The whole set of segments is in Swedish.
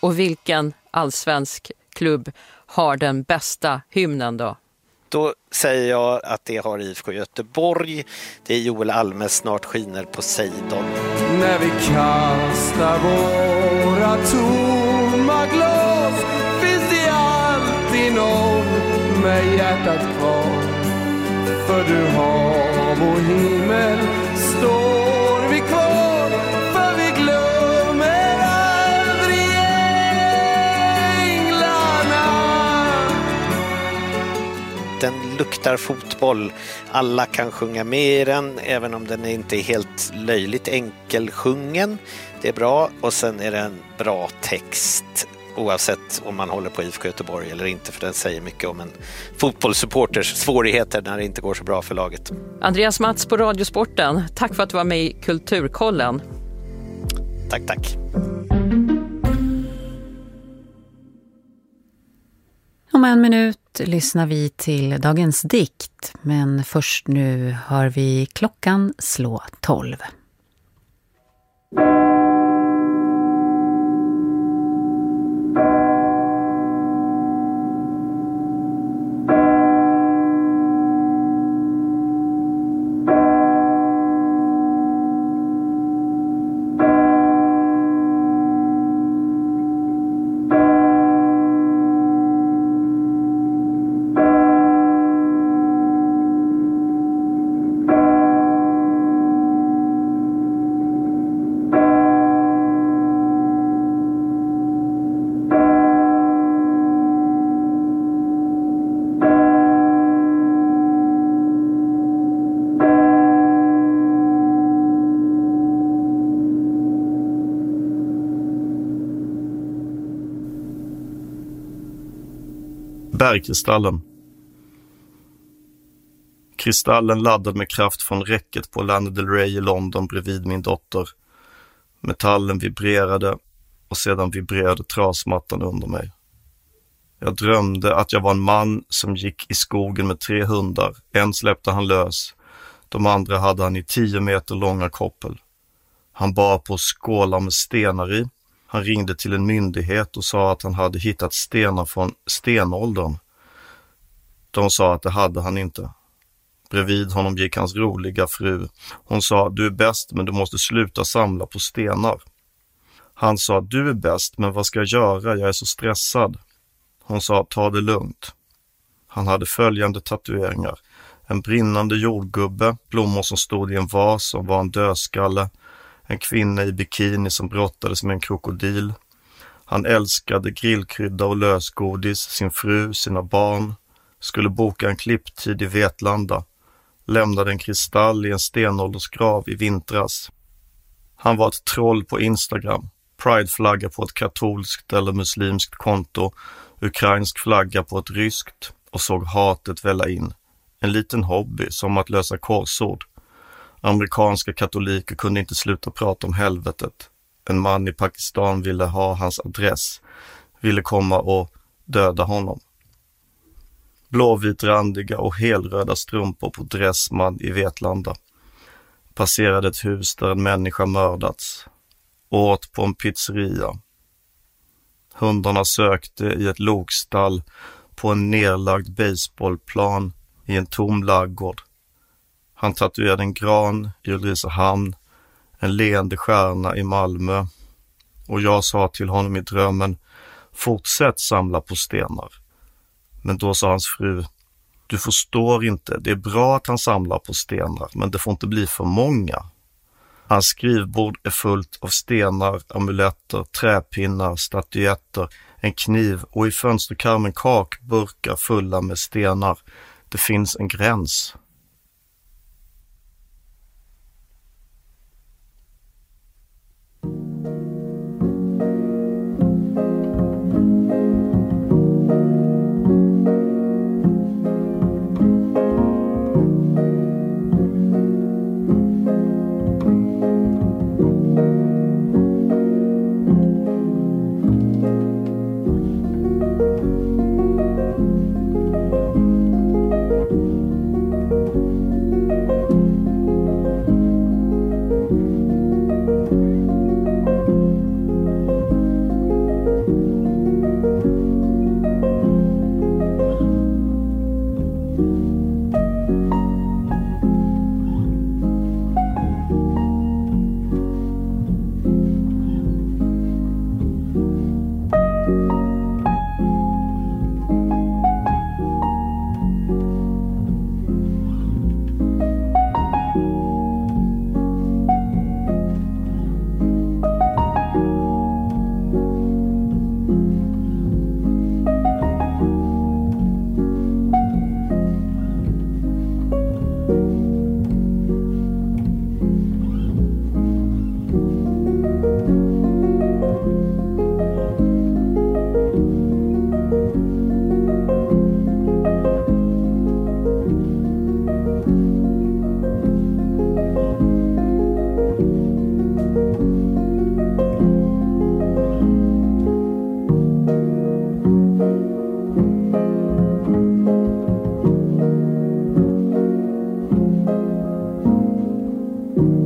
Och vilken allsvensk klubb har den bästa hymnen då? Då säger jag att det har IFK Göteborg. Det är Joel Almes Snart skiner Poseidon. När vi kastar våra tomma glas finns det alltid någon med hjärtat kvar. För du har vår himmel står vi kvar. För vi glömmer aldrig änglarna. Den luktar fotboll. Alla kan sjunga med i den, även om den inte är helt löjligt enkelsjungen. Det är bra, och sen är det en bra text oavsett om man håller på IFK Göteborg eller inte, för den säger mycket om en fotbollssupporters svårigheter när det inte går så bra för laget. Andreas Mats på Radiosporten, tack för att du var med i Kulturkollen. Tack. Om en minut lyssnar vi till dagens dikt, men först nu hör vi klockan slå 12. Bergkristallen. Kristallen laddad med kraft från räcket på Lana Del Rey i London bredvid min dotter. Metallen vibrerade och sedan vibrerade trasmattan under mig. Jag drömde att jag var en man som gick i skogen med 3 hundar. En släppte han lös. De andra hade han i 10 meter långa koppel. Han bar på skålar med stenar i. Han ringde till en myndighet och sa att han hade hittat stenar från stenåldern. De sa att det hade han inte. Bredvid honom gick hans roliga fru. Hon sa, du är bäst men du måste sluta samla på stenar. Han sa, du är bäst men vad ska jag göra? Jag är så stressad. Hon sa, ta det lugnt. Han hade följande tatueringar. En brinnande jordgubbe, blommor som stod i en vas som var en dödskalle. En kvinna i bikini som brottades med en krokodil. Han älskade grillkrydda och lösgodis, sin fru, sina barn. Skulle boka en klipptid i Vetlanda. Lämnade en kristall i en stenåldersgrav i vintras. Han var ett troll på Instagram. Pride-flagga på ett katolskt eller muslimskt konto. Ukrainsk flagga på ett ryskt och såg hatet välla in. En liten hobby som att lösa korsord. Amerikanska katoliker kunde inte sluta prata om helvetet. En man i Pakistan ville ha hans adress. Ville komma och döda honom. Blåvitrandiga och helröda strumpor på Dressman i Vetlanda. Passerade ett hus där en människa mördats. Åt på en pizzeria. Hundarna sökte i ett lokstall på en nerlagd baseballplan i en tom laggård. Han tatuerade en gran i Ulricehamn, en leende stjärna i Malmö. Och jag sa till honom i drömmen, fortsätt samla på stenar. Men då sa hans fru, du förstår inte, det är bra att han samlar på stenar, men det får inte bli för många. Hans skrivbord är fullt av stenar, amuletter, träpinnar, statyetter, en kniv och i fönsterkarmen kakburkar fulla med stenar. Det finns en gräns.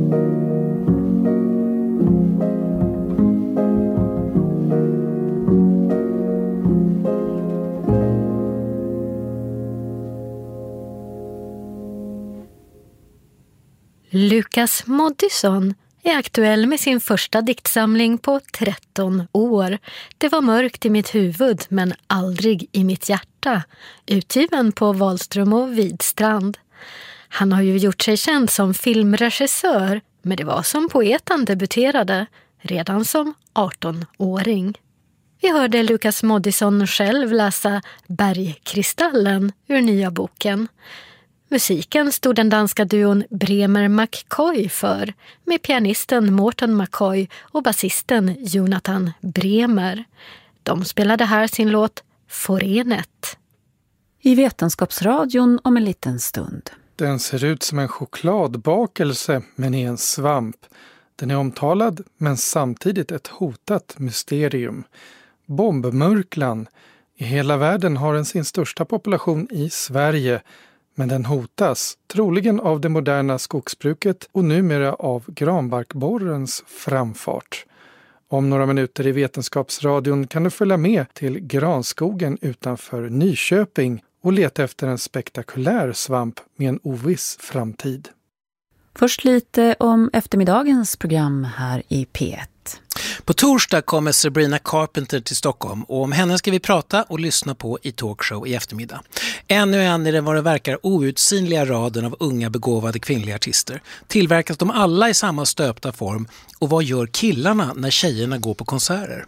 Lukas Moodysson är aktuell med sin första diktsamling på 13 år. Det var mörkt i mitt huvud men aldrig i mitt hjärta. Utgiven på Wahlström och Widstrand. Han har ju gjort sig känd som filmregissör, men det var som poet han debuterade redan som 18-åring. Vi hörde Lukas Moodysson själv läsa Bergkristallen ur nya boken. Musiken stod den danska duon Bremer-McCoy för, med pianisten Morten McCoy och basisten Jonathan Bremer. De spelade här sin låt Forenet. I Vetenskapsradion om en liten stund. Den ser ut som en chokladbakelse men är en svamp. Den är omtalad men samtidigt ett hotat mysterium. Bombmurklan. I hela världen har den sin största population i Sverige. Men den hotas, troligen av det moderna skogsbruket och numera av granbarkborrens framfart. Om några minuter i Vetenskapsradion kan du följa med till granskogen utanför Nyköping och leta efter en spektakulär svamp med en oviss framtid. Först lite om eftermiddagens program här i P1. På torsdag kommer Sabrina Carpenter till Stockholm och om henne ska vi prata och lyssna på i talkshow i eftermiddag. Ännu en i den vad det verkar outsinliga raden av unga begåvade kvinnliga artister. Tillverkas de alla i samma stöpta form och vad gör killarna när tjejerna går på konserter?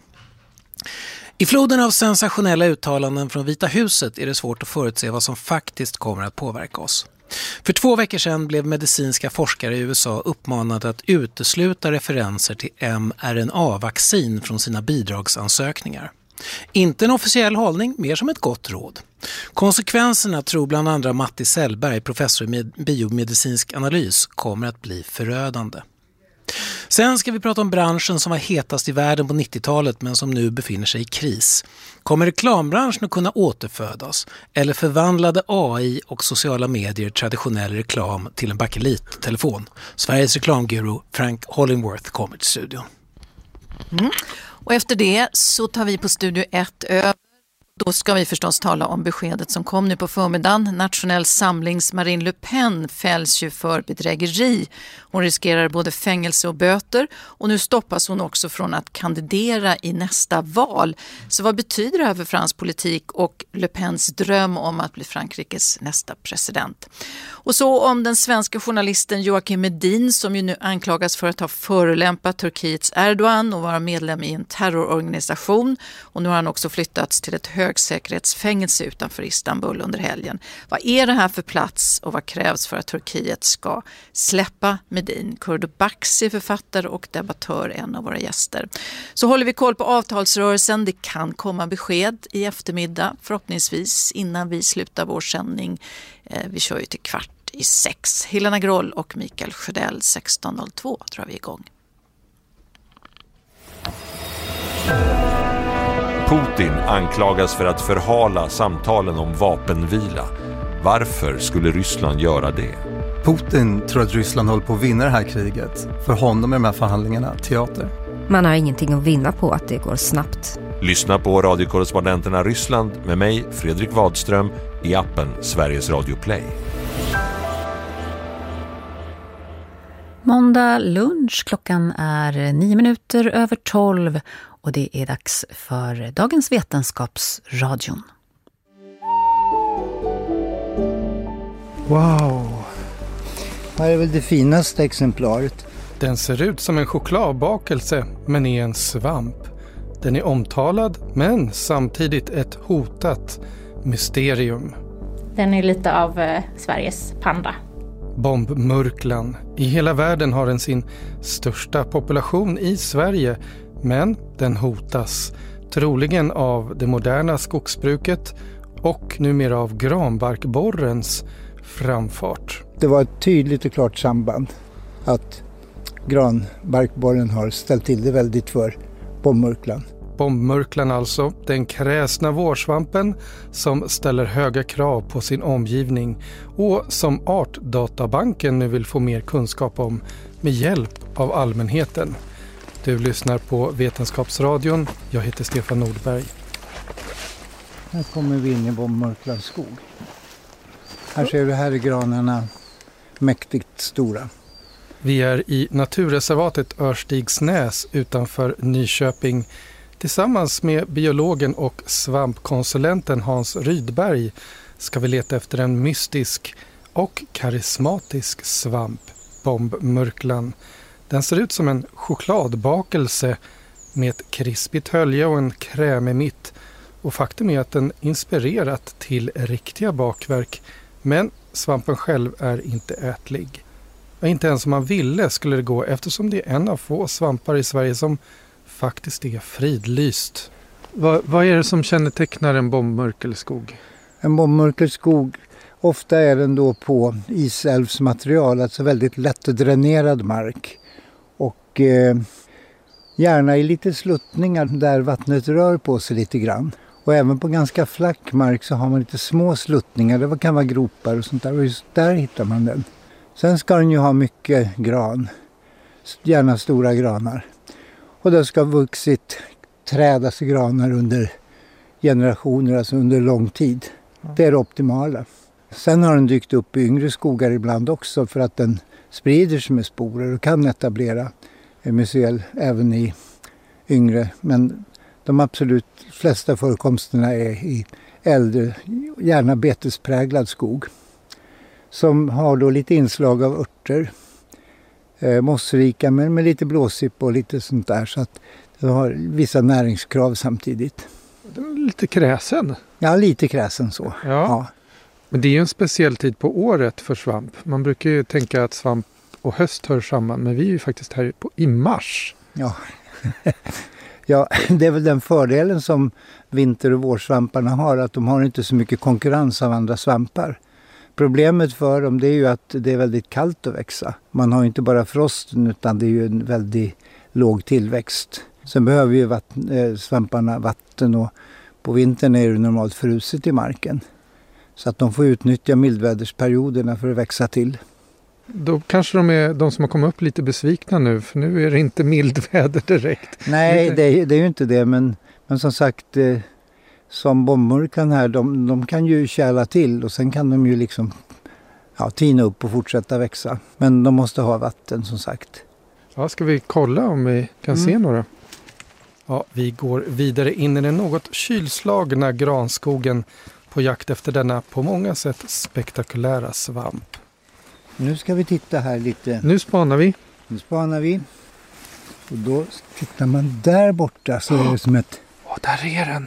I floden av sensationella uttalanden från Vita huset är det svårt att förutse vad som faktiskt kommer att påverka oss. För 2 veckor sedan blev medicinska forskare i USA uppmanade att utesluta referenser till mRNA-vaccin från sina bidragsansökningar. Inte en officiell hållning, mer som ett gott råd. Konsekvenserna tror bland andra Matti Sellberg, professor i biomedicinsk analys, kommer att bli förödande. Sen ska vi prata om branschen som var hetast i världen på 90-talet men som nu befinner sig i kris. Kommer reklambranschen att kunna återfödas eller förvandlade AI och sociala medier traditionell reklam till en bakelittelefon? Sveriges reklamguru Frank Hollingworth kommer till studion. Och efter det så tar vi på Studio 1 över. Då ska vi förstås tala om beskedet som kom nu på förmiddagen. Nationell samlings Marine Le Pen fälls ju för bedrägeri. Hon riskerar både fängelse och böter och nu stoppas hon också från att kandidera i nästa val. Så vad betyder det här för fransk politik och Le Pens dröm om att bli Frankrikes nästa president? Och så om den svenska journalisten Joakim Medin som ju nu anklagas för att ha förolämpat Turkiets Erdogan och vara medlem i en terrororganisation. Och nu har han också flyttats till ett högsäkerhetsfängelse utanför Istanbul under helgen. Vad är det här för plats och vad krävs för att Turkiet ska släppa Medin? Kurdo Baxi, författare och debattör, en av våra gäster. Så håller vi koll på avtalsrörelsen. Det kan komma besked i eftermiddag, förhoppningsvis innan vi slutar vår sändning. Vi kör ju till 5:15. Helena Groll och Mikael Sjödell 16:02 drar vi igång. Putin anklagas för att förhala samtalen om vapenvila. Varför skulle Ryssland göra det? Putin tror att Ryssland håller på att vinna det här kriget. För honom är de här förhandlingarna teater. Man har ingenting att vinna på att det går snabbt. Lyssna på radiokorrespondenterna Ryssland med mig, Fredrik Wadström, i appen Sveriges Radio Play. Måndag lunch, klockan är 12:09 och det är dags för dagens Vetenskapsradion. Wow, här är väl det finaste exemplaret. Den ser ut som en chokladbakelse men är en svamp. Den är omtalad men samtidigt ett hotat mysterium. Den är lite av Sveriges panda. Bombmurklan. I hela världen har den sin största population i Sverige, men den hotas. Troligen av det moderna skogsbruket och numera av granbarkborrens framfart. Det var ett tydligt och klart samband att granbarkborren har ställt till det väldigt för bombmurklan. Bombmurklan alltså, den kräsna vårsvampen som ställer höga krav på sin omgivning och som Artdatabanken nu vill få mer kunskap om med hjälp av allmänheten. Du lyssnar på Vetenskapsradion. Jag heter Stefan Nordberg. Här kommer vi in i Bombmurklans skog. Här ser du här är granarna mäktigt stora. Vi är i naturreservatet Örstigsnäs utanför Nyköping. Tillsammans med biologen och svampkonsulenten Hans Rydberg ska vi leta efter en mystisk och karismatisk svamp, bombmurklan. Den ser ut som en chokladbakelse med ett krispigt hölje och en krämig mitt. Och faktum är att den inspirerat till riktiga bakverk. Men svampen själv är inte ätlig. Och inte ens om man ville skulle det gå eftersom det är en av få svampar i Sverige som faktiskt är fridlyst. Vad är det som kännetecknar en bombmurkelskog? En bombmurkelskog, ofta är den då på isälvsmaterial, alltså väldigt lättdränerad mark. Och gärna i lite sluttningar där vattnet rör på sig lite grann. Och även på ganska flack mark så har man lite små sluttningar, det kan vara gropar och sånt där. Och just där hittar man den. Sen ska den ju ha mycket gran, gärna stora granar. Och det ska ha vuxit trädas granar under generationer, alltså under lång tid. Det är det optimala. Sen har den dykt upp i yngre skogar ibland också för att den sprider sig med sporer och kan etablera mycel även i yngre. Men de absolut flesta förekomsterna är i äldre, gärna betespräglad skog. Som har då lite inslag av örter, mossrika men med lite blåsipp och lite sånt där. Så att det har vissa näringskrav samtidigt. Den är lite kräsen. Ja, lite kräsen så. Ja. Men det är ju en speciell tid på året för svamp. Man brukar ju tänka att svamp och höst hör samman. Men vi är ju faktiskt här i mars. Ja. Ja, det är väl den fördelen som vinter- och vårsvamparna har. Att de har inte så mycket konkurrens av andra svampar. Problemet för dem det är ju att det är väldigt kallt att växa. Man har inte bara frosten utan det är ju en väldigt låg tillväxt. Sen behöver ju svamparna vatten och på vintern är det normalt fruset i marken. Så att de får utnyttja mildvädersperioderna för att växa till. Då kanske de som har kommit upp lite besvikna nu för nu är det inte mildväder direkt. Nej, det är ju inte det men som sagt som bombmurklan här de kan ju kärla till och sen kan de ju liksom tina upp och fortsätta växa. Men de måste ha vatten som sagt. Ja, ska vi kolla om vi kan se några? Ja, vi går vidare in i den något kylslagna granskogen på jakt efter denna på många sätt spektakulära svamp. Nu ska vi titta här lite. Nu spanar vi. Och då tittar man där borta så är det som ett... där är den.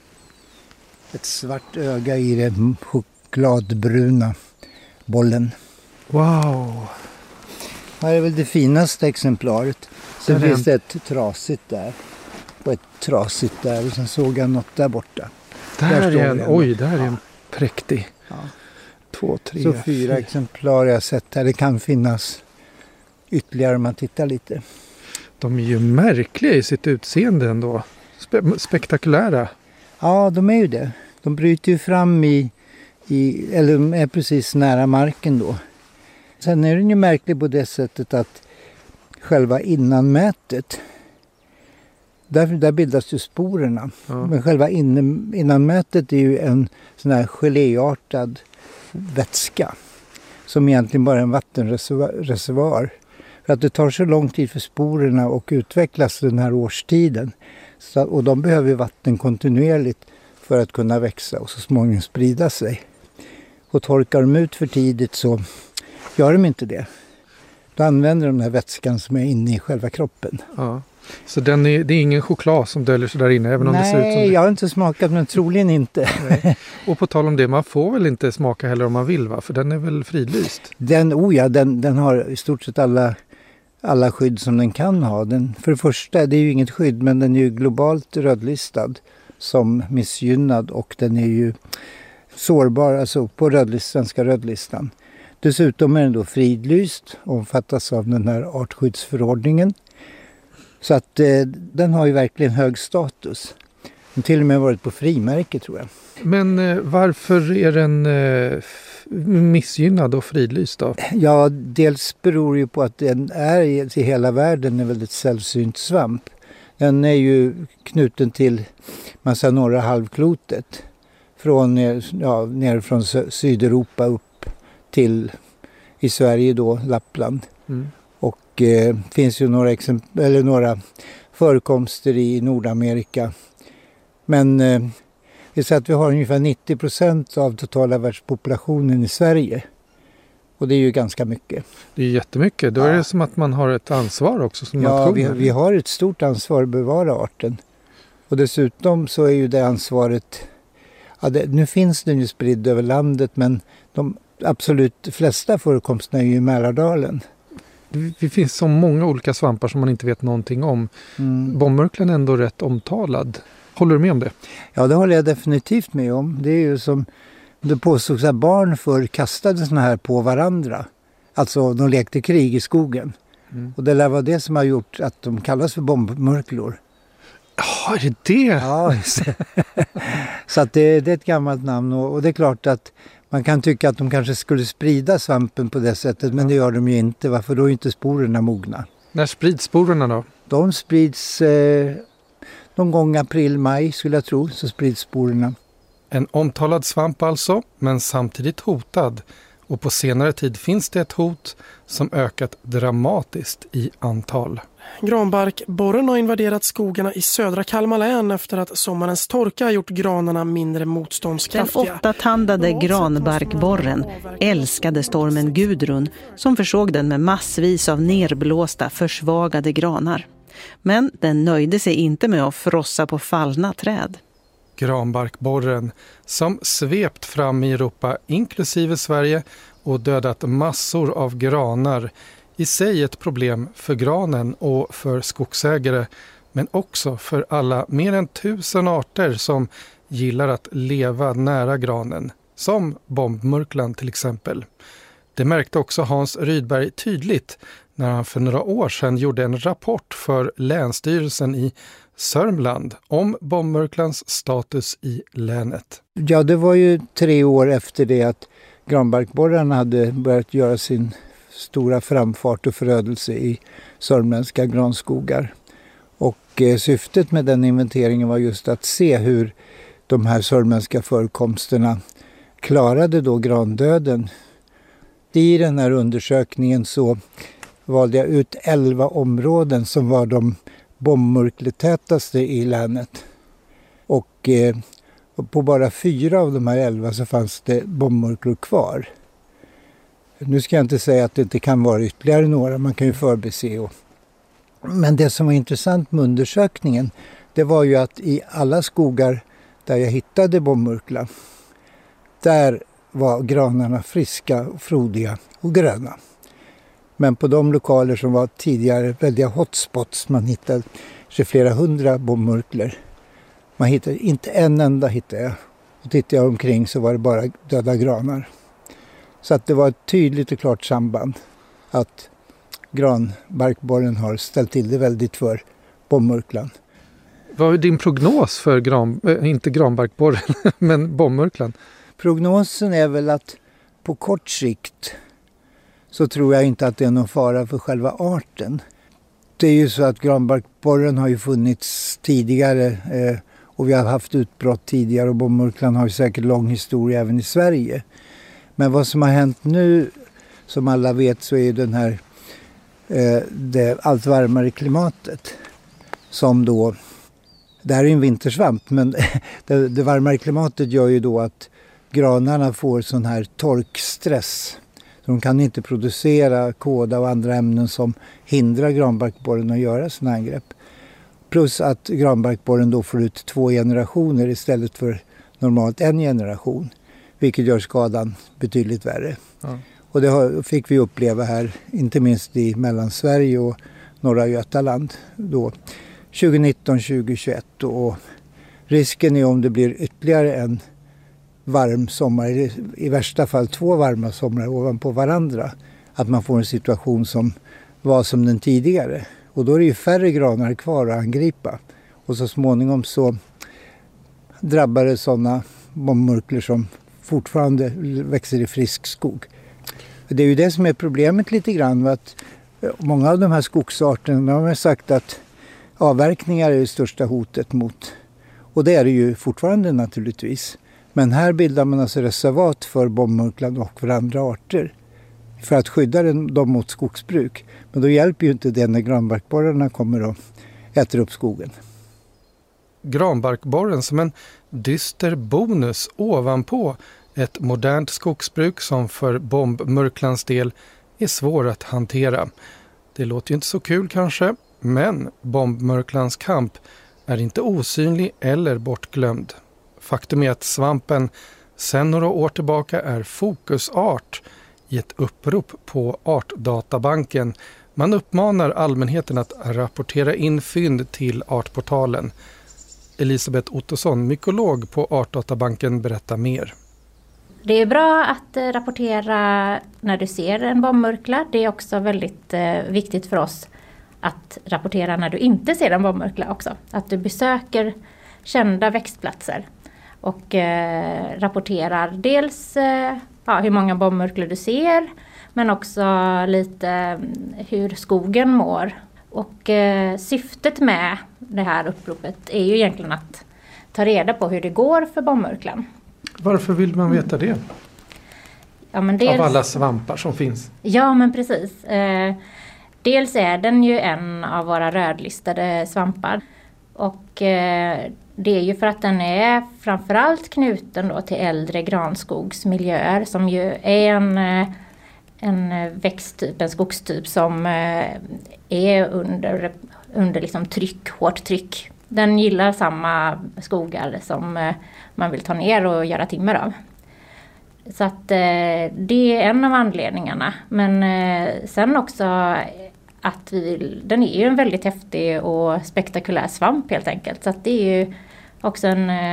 Ett svart öga i den chokladbruna bollen. Wow. Här är väl det finaste exemplaret. Sen finns det ett trasigt där. Och ett trasigt där. Och sen såg jag något där borta. Där är en. Oj, där är en präktig. Ja. 2, 3, så 4 exemplar jag har sett här. Det kan finnas ytterligare om man tittar lite. De är ju märkliga i sitt utseende ändå. Spektakulära. Ja, de är ju det. De bryter ju fram eller de är precis nära marken då. Sen är den ju märklig på det sättet att själva innanmätet, där bildas ju sporerna. Ja. Men själva innanmätet är ju en sån här geléartad vätska som egentligen bara är en vattenreservoar. För att det tar så lång tid för sporerna att utvecklas den här årstiden. Och de behöver vatten kontinuerligt för att kunna växa och så småningom sprida sig. Och torkar de ut för tidigt så gör de inte det. Då använder de den här vätskan som är inne i själva kroppen. Ja. Så det är ingen choklad som döljer sig där inne? Även om det ser ut som det. Jag har inte smakat men troligen inte. Och på tal om det, man får väl inte smaka heller om man vill va? För den är väl fridlyst? Den har i stort sett alla skydd som den kan ha. För det första, det är ju inget skydd men den är ju globalt rödlistad som missgynnad och den är ju sårbar alltså på svenska rödlistan. Dessutom är den då fridlyst och omfattas av den här artskyddsförordningen. Så att den har ju verkligen hög status. Den till och med varit på frimärke tror jag. Men varför är den missgynnad och fridlyst då? Ja, dels beror ju på att den är i hela världen en väldigt sällsynt svamp. Den är ju knuten till massa norra halvklotet. Ner från Sydeuropa upp till i Sverige då, Lappland. Mm. Och finns ju några förekomster i Nordamerika. Men det är så att vi har ungefär 90% av totala världspopulationen i Sverige. Och det är ju ganska mycket. Det är jättemycket. Då är det som att man har ett ansvar också som nation. Ja, vi har ett stort ansvar att bevara arten. Och dessutom så är ju det ansvaret... Ja, nu finns den ju spridd över landet, men de absolut flesta förekomsterna är ju i Mälardalen. Det finns så många olika svampar som man inte vet någonting om. Bombmurklan är ändå rätt omtalad. Håller du med om det? Ja, det håller jag definitivt med om. Det är ju som det påstås att barn förr kastade såna här på varandra. Alltså de lekte krig i skogen. Och det lär vara det som har gjort att de kallas för bombmurklor. Ja, är det? Ja, så att det är ett gammalt namn och det är klart att man kan tycka att de kanske skulle sprida svampen på det sättet, men det gör de ju inte. Varför då är inte sporerna mogna? När sprids sporerna då? De sprids någon gång april-maj skulle jag tro, så sprids sporerna. En omtalad svamp alltså, men samtidigt hotad. Och på senare tid finns det ett hot som ökat dramatiskt i antal. Granbarkborren har invaderat skogarna i södra Kalmar län efter att sommarens torka har gjort granarna mindre motståndskraftiga. Den 8-tandade granbarkborren älskade stormen Gudrun som försåg den med massvis av nerblåsta, försvagade granar. Men den nöjde sig inte med att frossa på fallna träd. Granbarkborren som svept fram i Europa inklusive Sverige och dödat massor av granar. I sig ett problem för granen och för skogsägare, men också för alla mer än 1000 arter som gillar att leva nära granen, som bombmurklan till exempel. Det märkte också Hans Rydberg tydligt när han för några år sedan gjorde en rapport för Länsstyrelsen i Sörmland om bombmurklans status i länet. Ja, det var ju 3 år efter det att granbarkborrarna hade börjat göra sin stora framfart och förödelse i sörmländska granskogar. Och syftet med den inventeringen var just att se hur de här sörmländska förekomsterna klarade då grandöden. I den här undersökningen så valde jag ut 11 områden som var de bombmurkletätaste i länet. Och på bara 4 av de här 11 så fanns det bombmurklor kvar. Nu ska jag inte säga att det inte kan vara ytterligare några, man kan ju förbise. Men det som var intressant med undersökningen, det var ju att i alla skogar där jag hittade bombmurkla, där var granarna friska, frodiga och gröna. Men på de lokaler som var tidigare väldiga hotspots, man hittade flera 100 bombmurklor. Man hittade inte en enda hittade jag. Och tittade jag omkring så var det bara döda granar. Så att det var ett tydligt och klart samband att granbarkborren har ställt till det väldigt för bombmurklan. Vad är din prognos för inte granbarkborren, men bombmurklan? Prognosen är väl att på kort sikt så tror jag inte att det är någon fara för själva arten. Det är ju så att granbarkborren har ju funnits tidigare och vi har haft utbrott tidigare och bombmurklan har ju säkert lång historia även i Sverige. Men vad som har hänt nu, som alla vet, så är den här det allt varmare klimatet som då, det här är en vintersvamp, men det varmare klimatet gör ju då att granarna får sån här torkstress. De kan inte producera kåda och andra ämnen som hindrar granbarkborren att göra såna angrepp. Plus att granbarkborren då får ut 2 generationer istället för normalt 1 generation. Vilket gör skadan betydligt värre. Ja. Och det fick vi uppleva här, inte minst i Mellansverige och norra Götaland då 2019-2021. Och risken är om det blir ytterligare en varm sommar, i värsta fall 2 varma somrar ovanpå varandra, att man får en situation som var som den tidigare. Och då är det ju färre granar kvar att angripa. Och så småningom så drabbar det sådana bombmurklor som fortfarande växer i frisk skog. Det är ju det som är problemet lite grann. Att många av de här skogsarterna har sagt att avverkningar är det största hotet mot. Och det är det ju fortfarande naturligtvis. Men här bildar man alltså reservat för bombmurklan och för andra arter. För att skydda dem mot skogsbruk. Men då hjälper ju inte det när granbarkborrarna kommer och äter upp skogen. Granbarkborren som en dyster bonus ovanpå ett modernt skogsbruk som för bombmurklans del är svår att hantera. Det låter ju inte så kul kanske, men bombmurklans kamp är inte osynlig eller bortglömd. Faktum är att svampen sedan några år tillbaka är fokusart i ett upprop på Artdatabanken. Man uppmanar allmänheten att rapportera in fynd till Artportalen. Elisabeth Ottosson, mykolog på Artdatabanken, berättar mer. Det är bra att rapportera när du ser en bombmurkla. Det är också väldigt viktigt för oss att rapportera när du inte ser en bombmurkla också. Att du besöker kända växtplatser och rapporterar dels hur många bombmurklor du ser, men också lite hur skogen mår. Och syftet med det här uppropet är ju egentligen att ta reda på hur det går för bombmurklan. Varför vill man veta det? Ja, men dels, av alla svampar som finns. Ja, men precis. Dels är den ju en av våra rödlistade svampar. Och det är ju för att den är framförallt knuten då till äldre granskogsmiljöer som ju är en växttyp, en skogstyp som är under liksom hårt tryck. Den gillar samma skogar som man vill ta ner och göra timmer av. Så att det är en av anledningarna. Men sen också att den är ju en väldigt häftig och spektakulär svamp helt enkelt. Så att det är ju också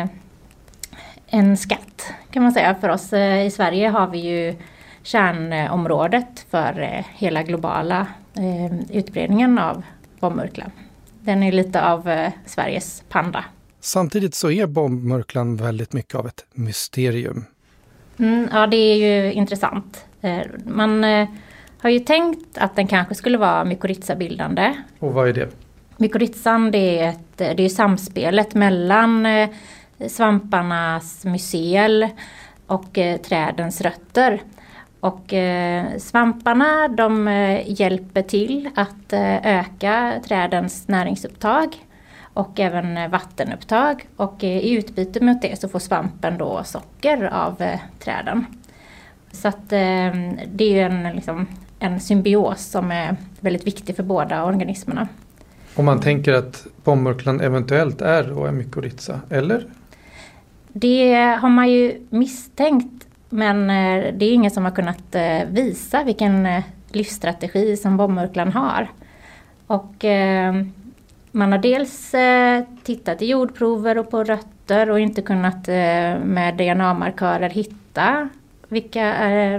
en skatt kan man säga för oss. I Sverige har vi ju kärnområdet för hela globala utbredningen av bombmurkla. Den är lite av Sveriges panda. Samtidigt så är bombmurklan väldigt mycket av ett mysterium. Ja, det är ju intressant. Man har ju tänkt att den kanske skulle vara mykorrhiza-bildande. Och vad är det? Mykorrhizan, det är samspelet mellan svamparnas mycel och trädens rötter. Och svamparna de hjälper till att öka trädens näringsupptag och även vattenupptag. Och i utbyte mot det så får svampen då socker av träden. Så att det är ju en symbios som är väldigt viktig för båda organismerna. Om man tänker att bombmurklan eventuellt är då en mykorrhiza, eller? Det har man ju misstänkt. Men det är ingen som har kunnat visa vilken livsstrategi som bombmurklan har. Och man har dels tittat i jordprover och på rötter och inte kunnat med DNA-markörer hitta vilka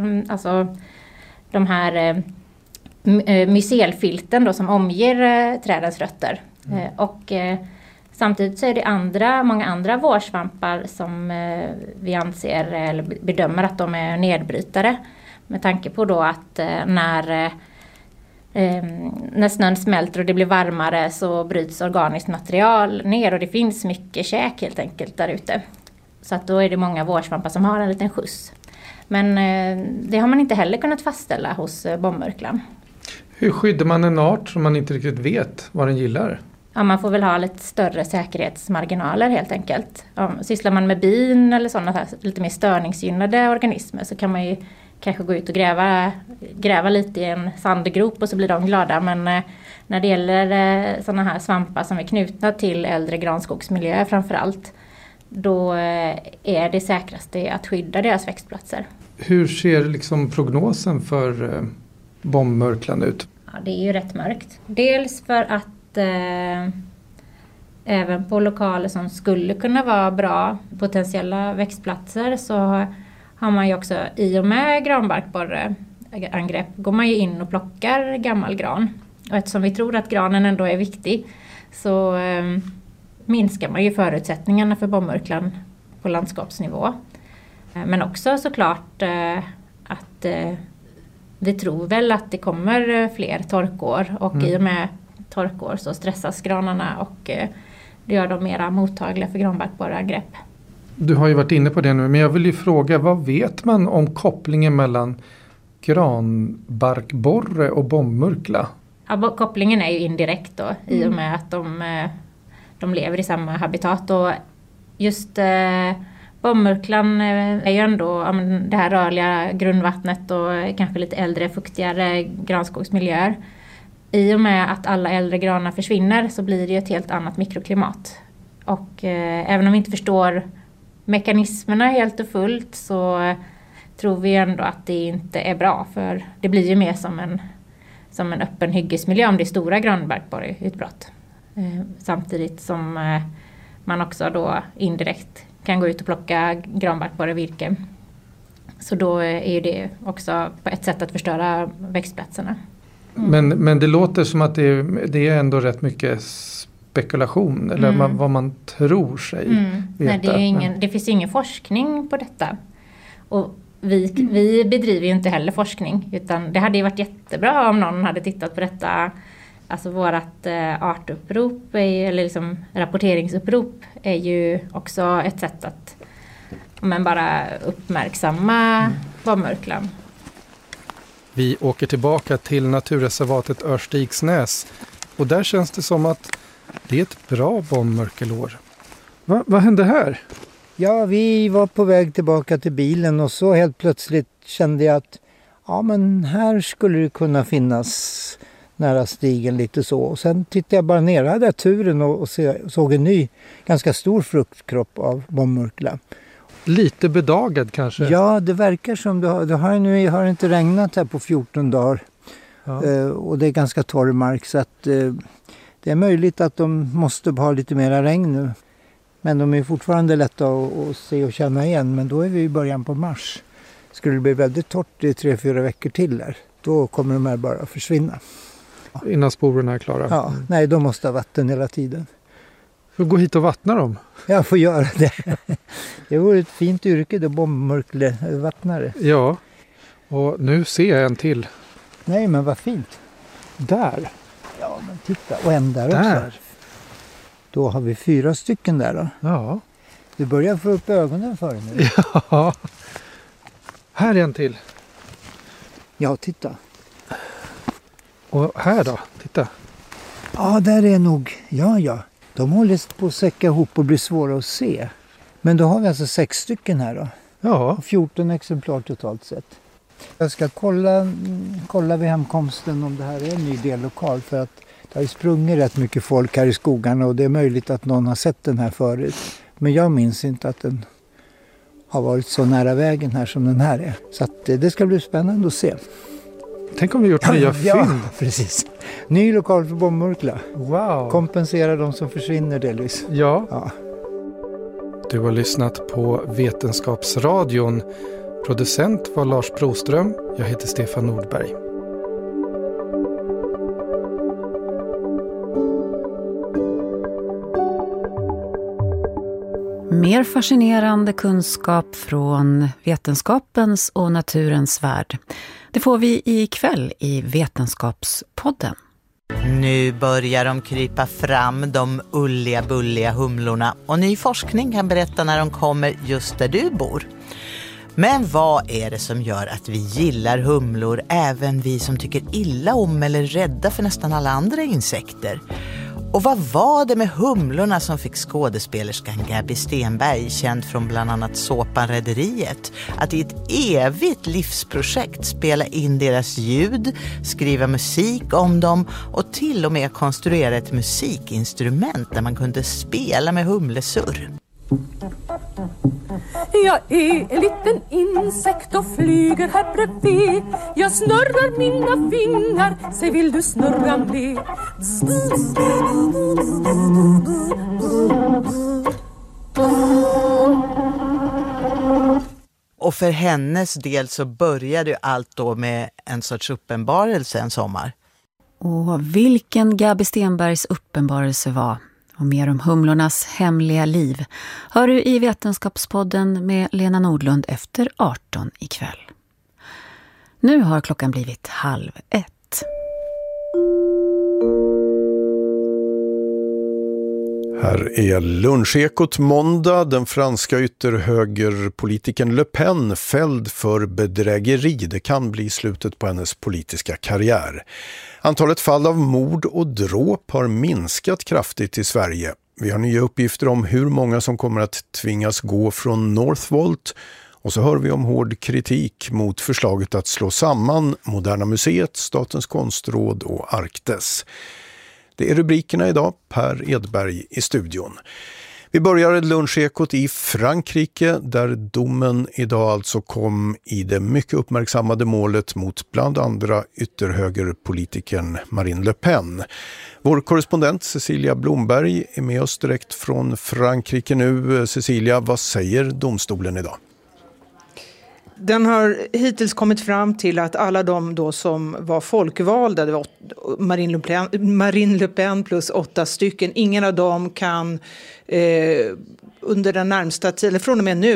de här mycelfilten då som omger trädens rötter. Och samtidigt så är det många andra vårsvampar som vi anser eller bedömer att de är nedbrytare. Med tanke på då att när snön smälter och det blir varmare så bryts organiskt material ner och det finns mycket käk helt enkelt där ute. Så att då är det många vårsvampar som har en liten skjuts. Men det har man inte heller kunnat fastställa hos bombmurklan. Hur skyddar man en art som man inte riktigt vet vad den gillar? Ja, man får väl ha lite större säkerhetsmarginaler helt enkelt. Sysslar man med bin eller sådana här lite mer störningsgynnade organismer så kan man ju kanske gå ut och gräva lite i en sandgrop och så blir de glada. Men när det gäller sådana här svampar som är knutna till äldre granskogsmiljöer framförallt, då är det säkraste att skydda deras växtplatser. Hur ser prognosen för bombmurklan ut? Ja, det är ju rätt mörkt. Dels för att även på lokaler som skulle kunna vara bra potentiella växtplatser så har man ju också i och med granbarkborreangrepp går man ju in och plockar gammal gran. Och eftersom vi tror att granen ändå är viktig så minskar man ju förutsättningarna för bombmurklan på landskapsnivå. Men också såklart att vi tror väl att det kommer fler torkår och i och med torkår så stressas granarna och det gör dem mera mottagliga för granbarkborreangrepp. Du har ju varit inne på det nu, men jag vill ju fråga, vad vet man om kopplingen mellan granbarkborre och bombmurkla? Ja, kopplingen är ju indirekt då, i och med att de lever i samma habitat. Och just bombmurklan är ju ändå det här rörliga grundvattnet och kanske lite äldre, fuktigare granskogsmiljöer. I och med att alla äldre granar försvinner så blir det ju ett helt annat mikroklimat. Och även om vi inte förstår mekanismerna helt och fullt så tror vi ändå att det inte är bra. För det blir ju mer som en öppen hyggesmiljö om det är stora granbarkborreutbrott. Samtidigt som man också då indirekt kan gå ut och plocka granbarkborrevirke. Så då är ju det också på ett sätt att förstöra växtplatserna. Men det låter som att det är ändå rätt mycket spekulation eller vad man tror sig veta. Nej, det finns ingen forskning på detta. Och vi bedriver ju inte heller forskning, utan det hade ju varit jättebra om någon hade tittat på detta. Alltså vårat artupprop eller liksom rapporteringsupprop är ju också ett sätt att bara uppmärksamma bombmurklan. Vi åker tillbaka till naturreservatet Örstigsnäs och där känns det som att det är ett bra bombmurkelår. Vad hände här? Ja, vi var på väg tillbaka till bilen och så helt plötsligt kände jag att men här skulle det kunna finnas nära stigen lite så. Och sen tittade jag bara ner, hade jag turen och såg en ny ganska stor fruktkropp av bombmurkla. Lite bedagad kanske? Ja, det verkar som det har inte regnat här på 14 dagar. Ja. Och det är ganska torr mark så att det är möjligt att de måste ha lite mera regn nu. Men de är fortfarande lätta att se och känna igen. Men då är vi i början på mars. Skulle det bli väldigt torrt i 3-4 veckor till där, då kommer de här bara försvinna. Innan sporerna är klara? Ja, nej, de måste ha vatten hela tiden. Får gå hit och vattna dem? Jag får göra det. Det vore ett fint yrke, det bombmurklevattnare. Ja, och nu ser jag en till. Nej, men vad fint. Där? Ja, men titta. Och en där också. Då har vi 4 stycken där då. Ja. Du börjar få upp ögonen för nu. Ja. Här är en till. Ja, titta. Och här då? Titta. Ja, där är nog... Ja. De håller på att säcka ihop och blir svåra att se. Men då har vi alltså 6 stycken här då. Ja. 14 exemplar totalt sett. Jag ska kolla vid hemkomsten om det här är en ny dellokal. För att det har ju sprungit rätt mycket folk här i skogarna och det är möjligt att någon har sett den här förut. Men jag minns inte att den har varit så nära vägen här som den här är. Så att det ska bli spännande att se. Tänk om vi gjort nya fynd. Ja, precis. Ny lokal för bombmurkla. Wow. Kompensera de som försvinner delvis. Ja. Du har lyssnat på Vetenskapsradion. Producent var Lars Broström. Jag heter Stefan Nordberg. Mer fascinerande kunskap från vetenskapens och naturens värld. Det får vi ikväll i Vetenskapspodden. Nu börjar de krypa fram, de ulliga bulliga humlorna. Och ny forskning kan berätta när de kommer just där du bor. Men vad är det som gör att vi gillar humlor, även vi som tycker illa om eller är rädda för nästan alla andra insekter? Och vad var det med humlorna som fick skådespelerskan Gabby Stenberg, känd från bland annat såpan Rederiet, att i ett evigt livsprojekt spela in deras ljud, skriva musik om dem och till och med konstruera ett musikinstrument där man kunde spela med humlesurr? Jag är en liten insekt och flyger här bredvid. Jag snurrar mina vingar, säg vill du snurra med? Och för hennes del så började ju allt då med en sorts uppenbarelse en sommar. Och vilken Gabi Stenbergs uppenbarelse var. Och mer om humlornas hemliga liv hör du i Vetenskapspodden med Lena Nordlund efter 18 ikväll. Nu har klockan blivit 12:30. Här är lunchekot måndag. Den franska ytterhögerpolitikern Le Pen fälld för bedrägeri. Det kan bli slutet på hennes politiska karriär. Antalet fall av mord och dråp har minskat kraftigt i Sverige. Vi har nya uppgifter om hur många som kommer att tvingas gå från Northvolt. Och så hör vi om hård kritik mot förslaget att slå samman Moderna Museet, Statens konstråd och Arktes. Det är rubrikerna idag. Per Edberg i studion. Vi börjar lunchekot i Frankrike där domen idag alltså kom i det mycket uppmärksammade målet mot bland andra ytterhögerpolitikern Marine Le Pen. Vår korrespondent Cecilia Blomberg är med oss direkt från Frankrike nu. Cecilia, vad säger domstolen idag? Den har hittills kommit fram till att alla de då som var folkvalda, det var Marine Le Pen plus 8 stycken, ingen av dem kan under den närmsta tiden, från och med nu,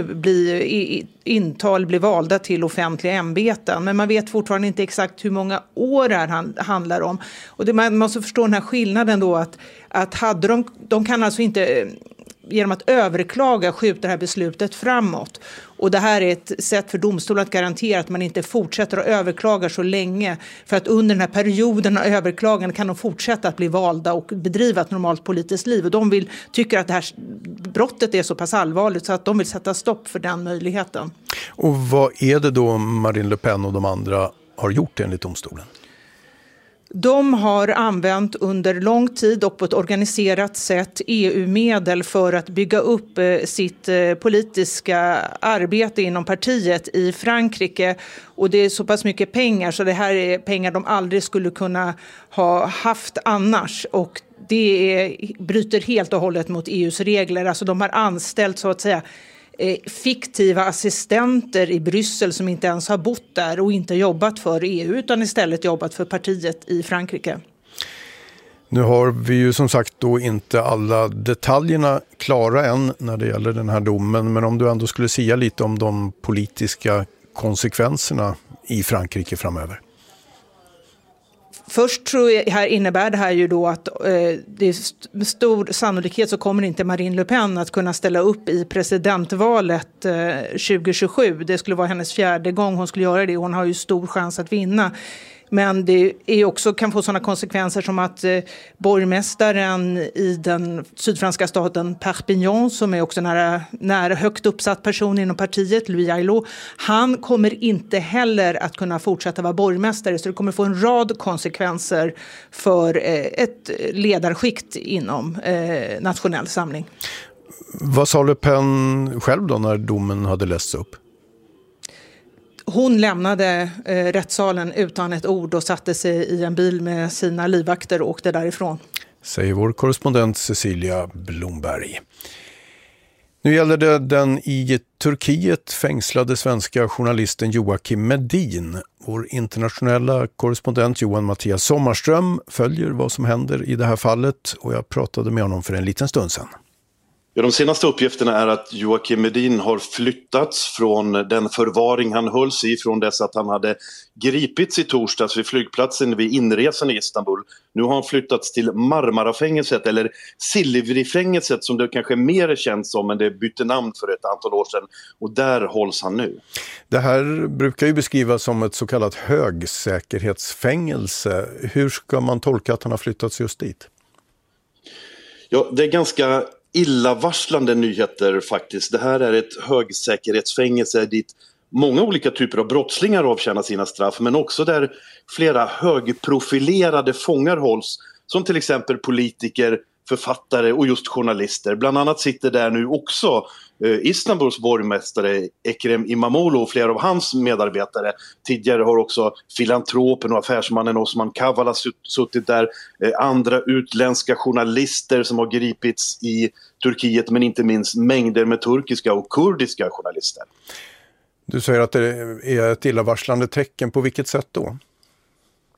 bli valda till offentliga ämbeten. Men man vet fortfarande inte exakt hur många år det handlar om. Och man måste förstå den här skillnaden då att hade de kan alltså inte genom att överklaga skjuta det här beslutet framåt. Och det här är ett sätt för domstolen att garantera att man inte fortsätter att överklaga så länge. För att under den här perioden av överklagande kan de fortsätta att bli valda och bedriva ett normalt politiskt liv. Och de tycker att det här brottet är så pass allvarligt så att de vill sätta stopp för den möjligheten. Och vad är det då Marine Le Pen och de andra har gjort enligt domstolen? De har använt under lång tid och på ett organiserat sätt EU-medel för att bygga upp sitt politiska arbete inom partiet i Frankrike. Och det är så pass mycket pengar så det här är pengar de aldrig skulle kunna ha haft annars. Och det bryter helt och hållet mot EUs regler. Alltså de har anställt så att säga fiktiva assistenter i Bryssel som inte ens har bott där och inte jobbat för EU utan istället jobbat för partiet i Frankrike. Nu har vi ju som sagt då inte alla detaljerna klara än när det gäller den här domen, men om du ändå skulle säga lite om de politiska konsekvenserna i Frankrike framöver. Först tror jag innebär det här ju då att det är med stor sannolikhet så kommer inte Marine Le Pen att kunna ställa upp i presidentvalet 2027. Det skulle vara hennes 4:e gång hon skulle göra det. Hon har ju stor chans att vinna. Men det är också, kan få sådana konsekvenser som att borgmästaren i den sydfranska staten Perpignan, som är också nära högt uppsatt person inom partiet, Louis Aylot, han kommer inte heller att kunna fortsätta vara borgmästare. Så det kommer få en rad konsekvenser för ett ledarskikt inom nationell samling. Vad sa Le Pen själv då när domen hade lästs upp? Hon lämnade rättssalen utan ett ord och satte sig i en bil med sina livvakter och åkte därifrån. Säger vår korrespondent Cecilia Blomberg. Nu gäller det den i Turkiet fängslade svenska journalisten Joakim Medin. Vår internationella korrespondent Johan Mattias Sommarström följer vad som händer i det här fallet och jag pratade med honom för en liten stund sedan. Ja, de senaste uppgifterna är att Joakim Medin har flyttats från den förvaring han hölls i från dess att han hade gripits i torsdags vid flygplatsen vid inresan i Istanbul. Nu har han flyttats till Marmarafängelset eller Silivri-fängelset som det kanske mer känns som, men det bytte namn för ett antal år sedan och där hålls han nu. Det här brukar ju beskrivas som ett så kallat högsäkerhetsfängelse. Hur ska man tolka att han har flyttats just dit? Ja, det är ganska illavarslande nyheter faktiskt. Det här är ett högsäkerhetsfängelse dit många olika typer av brottslingar avtjänar sina straff, men också där flera högprofilerade fångar hålls, som till exempel politiker, författare och just journalister. Bland annat sitter där nu också Istanbuls borgmästare Ekrem İmamoğlu och flera av hans medarbetare. Tidigare har också filantropen och affärsmannen Osman Kavala suttit där. Andra utländska journalister som har gripits i Turkiet, men inte minst mängder med turkiska och kurdiska journalister. Du säger att det är ett illavarslande tecken. På vilket sätt då?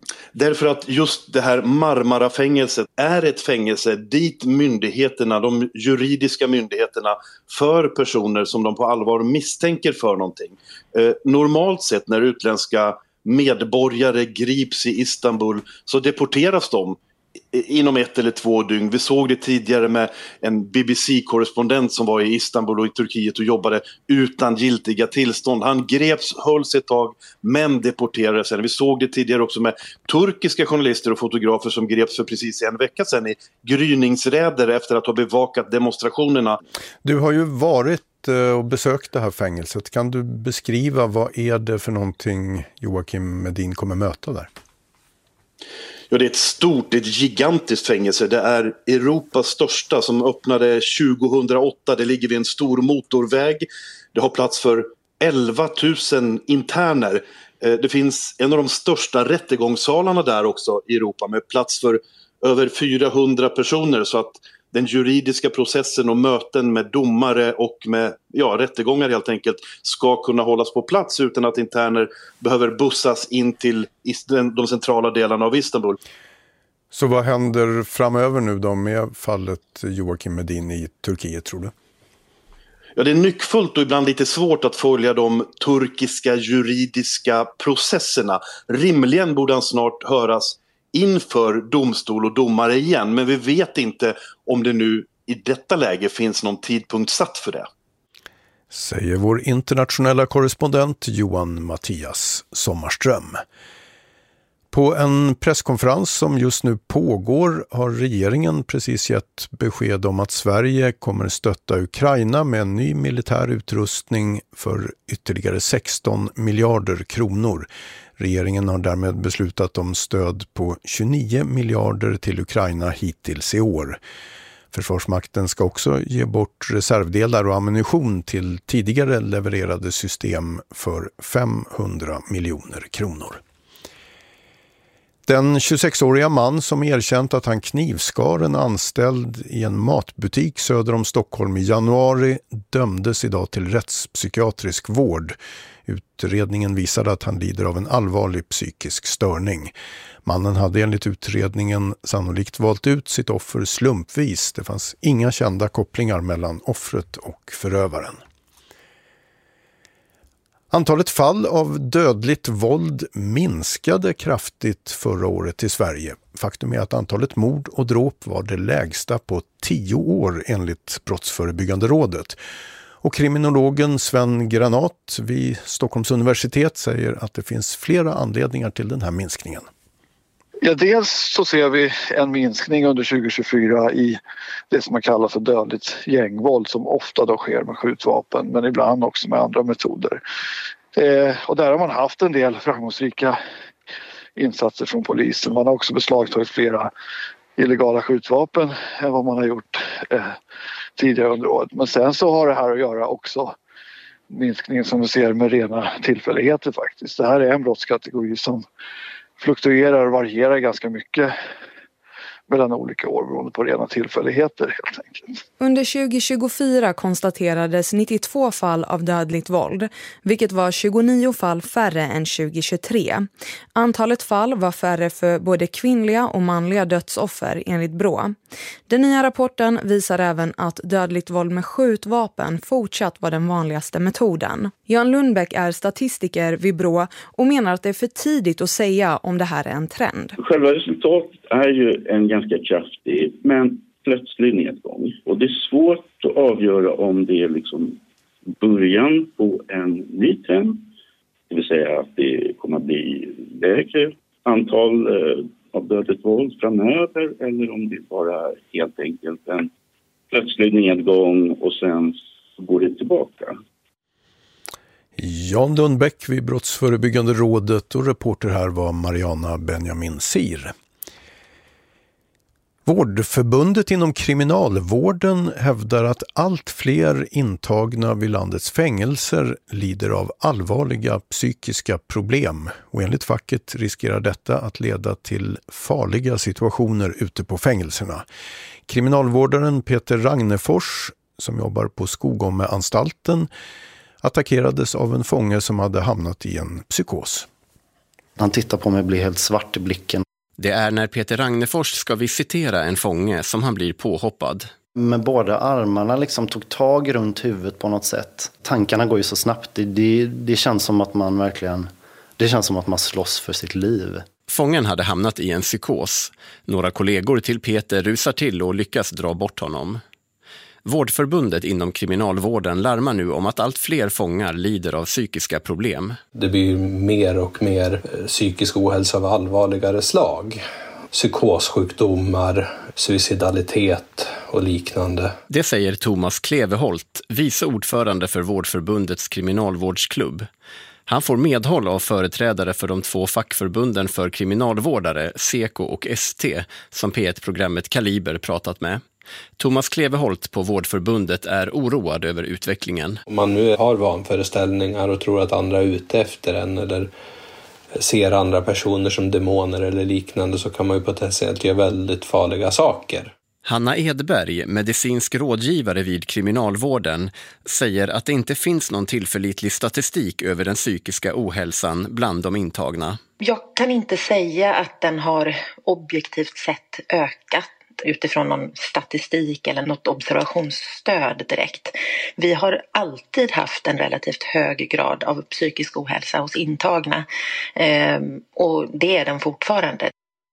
Därför att just det här Marmara-fängelset är ett fängelse dit myndigheterna, de juridiska myndigheterna, för personer som de på allvar misstänker för någonting. Normalt sett när utländska medborgare grips i Istanbul så deporteras de inom 1 eller 2 dygn. Vi såg det tidigare med en BBC-korrespondent som var i Istanbul och i Turkiet och jobbade utan giltiga tillstånd. Han greps, hölls ett tag, men deporterades sen. Vi såg det tidigare också med turkiska journalister och fotografer som greps för precis 1 vecka sedan i gryningsräder efter att ha bevakat demonstrationerna. Du har ju varit och besökt det här fängelset. Kan du beskriva vad är det för någonting Joakim Medin kommer möta där? Ja, det är ett gigantiskt fängelse. Det är Europas största som öppnade 2008. Det ligger vid en stor motorväg. Det har plats för 11 000 interner. Det finns en av de största rättegångssalarna där också i Europa med plats för över 400 personer, så att den juridiska processen och möten med domare och med rättegångar helt enkelt ska kunna hållas på plats utan att interner behöver bussas in till de centrala delarna av Istanbul. Så vad händer framöver nu då med fallet Joakim Medin i Turkiet, tror du? Ja, det är nyckfullt och ibland lite svårt att följa de turkiska juridiska processerna. Rimligen borde han snart höras inför domstol och domare igen, men vi vet inte om det nu i detta läge finns någon tidpunkt satt för det. Säger vår internationella korrespondent Johan Mattias Sommarström. På en presskonferens som just nu pågår har regeringen precis gett besked om att Sverige kommer stötta Ukraina med en ny militär utrustning för ytterligare 16 miljarder kronor. Regeringen har därmed beslutat om stöd på 29 miljarder till Ukraina hittills i år. Försvarsmakten ska också ge bort reservdelar och ammunition till tidigare levererade system för 500 miljoner kronor. Den 26-åriga man som erkänt att han knivskar en anställd i en matbutik söder om Stockholm i januari dömdes idag till rättspsykiatrisk vård. Utredningen visade att han lider av en allvarlig psykisk störning. Mannen hade enligt utredningen sannolikt valt ut sitt offer slumpvis. Det fanns inga kända kopplingar mellan offret och förövaren. Antalet fall av dödligt våld minskade kraftigt förra året i Sverige. Faktum är att antalet mord och dråp var det lägsta på 10 år enligt Brottsförebyggande rådet. Och kriminologen Sven Granat vid Stockholms universitet säger att det finns flera anledningar till den här minskningen. Ja, dels så ser vi en minskning under 2024 i det som man kallar för dödligt gängvåld som ofta då sker med skjutvapen men ibland också med andra metoder. Och där har man haft en del framgångsrika insatser från polisen. Man har också beslagtagit flera illegala skjutvapen än vad man har gjort tidigare under året. Men sen så har det här att göra också minskningen som vi ser med rena tillfälligheter faktiskt. Det här är en brottskategori som fluktuerar och varierar ganska mycket mellan olika år beroende på rena tillfälligheter helt enkelt. Under 2024 konstaterades 92 fall av dödligt våld, vilket var 29 fall färre än 2023. Antalet fall var färre för både kvinnliga och manliga dödsoffer enligt BRÅ. Den nya rapporten visar även att dödligt våld med skjutvapen fortsatt var den vanligaste metoden. Jan Lundbäck är statistiker vid BRÅ och menar att det är för tidigt att säga om det här är en trend. Själva resultatet är ju en ganska kraftig men plötslig nedgång. Och det är svårt att avgöra om det är liksom början på en ny trend. Det vill säga att det kommer att bli lägre antal av dödligt våld framöver. Eller om det bara är helt enkelt en plötslig nedgång och sen går det tillbaka. Jan Lundbäck vid Brottsförebyggande rådet och reporter här var Mariana Benjamin Sir. Vårdförbundet inom kriminalvården hävdar att allt fler intagna vid landets fängelser lider av allvarliga psykiska problem och enligt facket riskerar detta att leda till farliga situationer ute på fängelserna. Kriminalvårdaren Peter Ragnefors, som jobbar på Skogommeanstalten, attackerades av en fånge som hade hamnat i en psykos. Han tittar på mig och blir helt svart i blicken. Det är när Peter Ragnefors ska visitera en fånge som han blir påhoppad. Med båda armarna liksom tog tag runt huvudet på något sätt. Tankarna går ju så snabbt. Det känns som att man verkligen... Det känns som att man slåss för sitt liv. Fången hade hamnat i en psykos. Några kollegor till Peter rusar till och lyckas dra bort honom. Vårdförbundet inom kriminalvården larmar nu om att allt fler fångar lider av psykiska problem. Det blir mer och mer psykisk ohälsa av allvarligare slag. Psykossjukdomar, suicidalitet och liknande. Det säger Thomas Kleveholt, vice ordförande för Vårdförbundets kriminalvårdsklubb. Han får medhåll av företrädare för de 2 fackförbunden för kriminalvårdare, SEKO och ST, som P1-programmet Kaliber pratat med. Thomas Kleveholt på Vårdförbundet är oroad över utvecklingen. Om man nu har vanföreställningar och tror att andra är ute efter en eller ser andra personer som demoner eller liknande, så kan man ju potentiellt göra väldigt farliga saker. Hanna Edberg, medicinsk rådgivare vid kriminalvården, säger att det inte finns någon tillförlitlig statistik över den psykiska ohälsan bland de intagna. Jag kan inte säga att den har objektivt sett ökat utifrån någon statistik eller något observationsstöd direkt. Vi har alltid haft en relativt hög grad av psykisk ohälsa hos intagna och det är den fortfarande.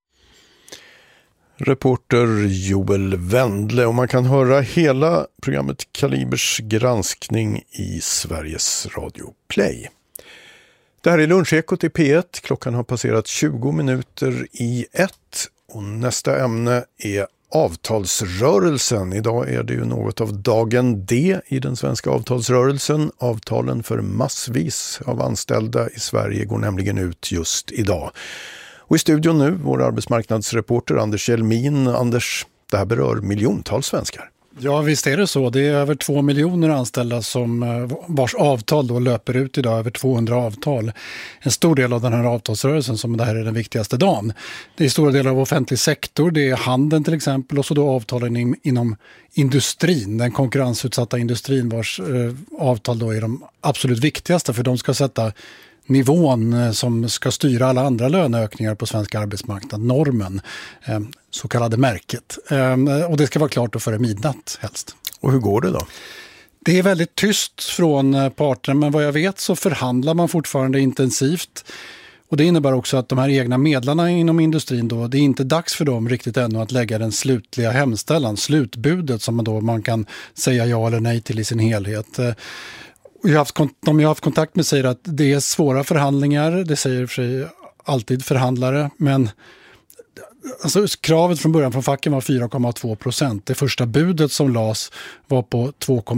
Reporter Joel Wendle, och man kan höra hela programmet Kalibers granskning i Sveriges Radio Play. Det här är Lunchekot i P1. Klockan har passerat 20 minuter i 1 och nästa ämne är avtalsrörelsen. Idag är det ju något av dagen D i den svenska avtalsrörelsen. Avtalen för massvis av anställda i Sverige går nämligen ut just idag. Och i studion nu, vår arbetsmarknadsreporter Anders Hjelmin. Anders, det här berör miljontals svenskar. Ja, visst är det så. Det är över 2 miljoner anställda vars avtal då löper ut idag, över 200 avtal. En stor del av den här avtalsrörelsen som det här är den viktigaste dagen. Det är stora delar av offentlig sektor, det är handeln till exempel, och så då avtalen inom industrin, den konkurrensutsatta industrin vars avtal då är de absolut viktigaste, för de ska sätta nivån som ska styra alla andra löneökningar på svensk arbetsmarknad, normen, så kallade märket. Och det ska vara klart då före midnatt helst. Och hur går det då? Det är väldigt tyst från parterna, men vad jag vet så förhandlar man fortfarande intensivt. Och det innebär också att de här egna medlarna inom industrin då, det är inte dags för dem riktigt ännu att lägga den slutliga hemställan, slutbudet som man kan säga ja eller nej till i sin helhet. De jag har haft kontakt med säger att det är svåra förhandlingar, det säger för sig alltid förhandlare, men alltså, kravet från början från facken var 4,2%. Det första budet som lades var på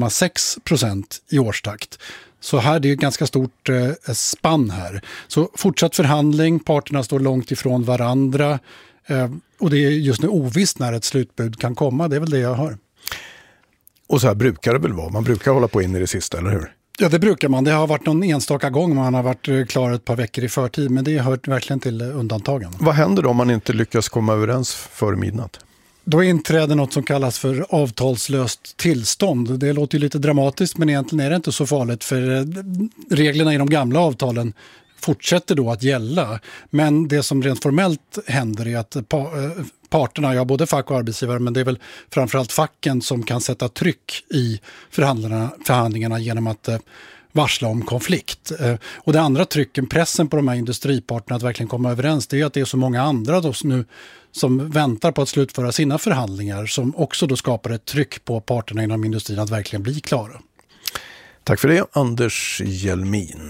2,6% i årstakt. Så här, det är ett ganska stort spann här. Så fortsatt förhandling, parterna står långt ifrån varandra och det är just nu ovisst när ett slutbud kan komma, det är väl det jag hör. Och så här brukar det väl vara, man brukar hålla på in i det sista, eller hur? Ja, det brukar man. Det har varit någon enstaka gång man har varit klar ett par veckor i förtid, men det hör verkligen till undantagen. Vad händer då om man inte lyckas komma överens före midnatt? Då inträder något som kallas för avtalslöst tillstånd. Det låter ju lite dramatiskt, men egentligen är det inte så farligt, för reglerna i de gamla avtalen fortsätter då att gälla. Men det som rent formellt händer är att parterna, ja, både fack och arbetsgivare, men det är väl framförallt facken som kan sätta tryck i förhandlingarna genom att varsla om konflikt. Och det andra trycken, pressen på de här industriparterna att verkligen komma överens, det är att det är så många andra då nu som väntar på att slutföra sina förhandlingar, som också då skapar ett tryck på parterna inom industrin att verkligen bli klara. Tack för det, Anders Hjelmin.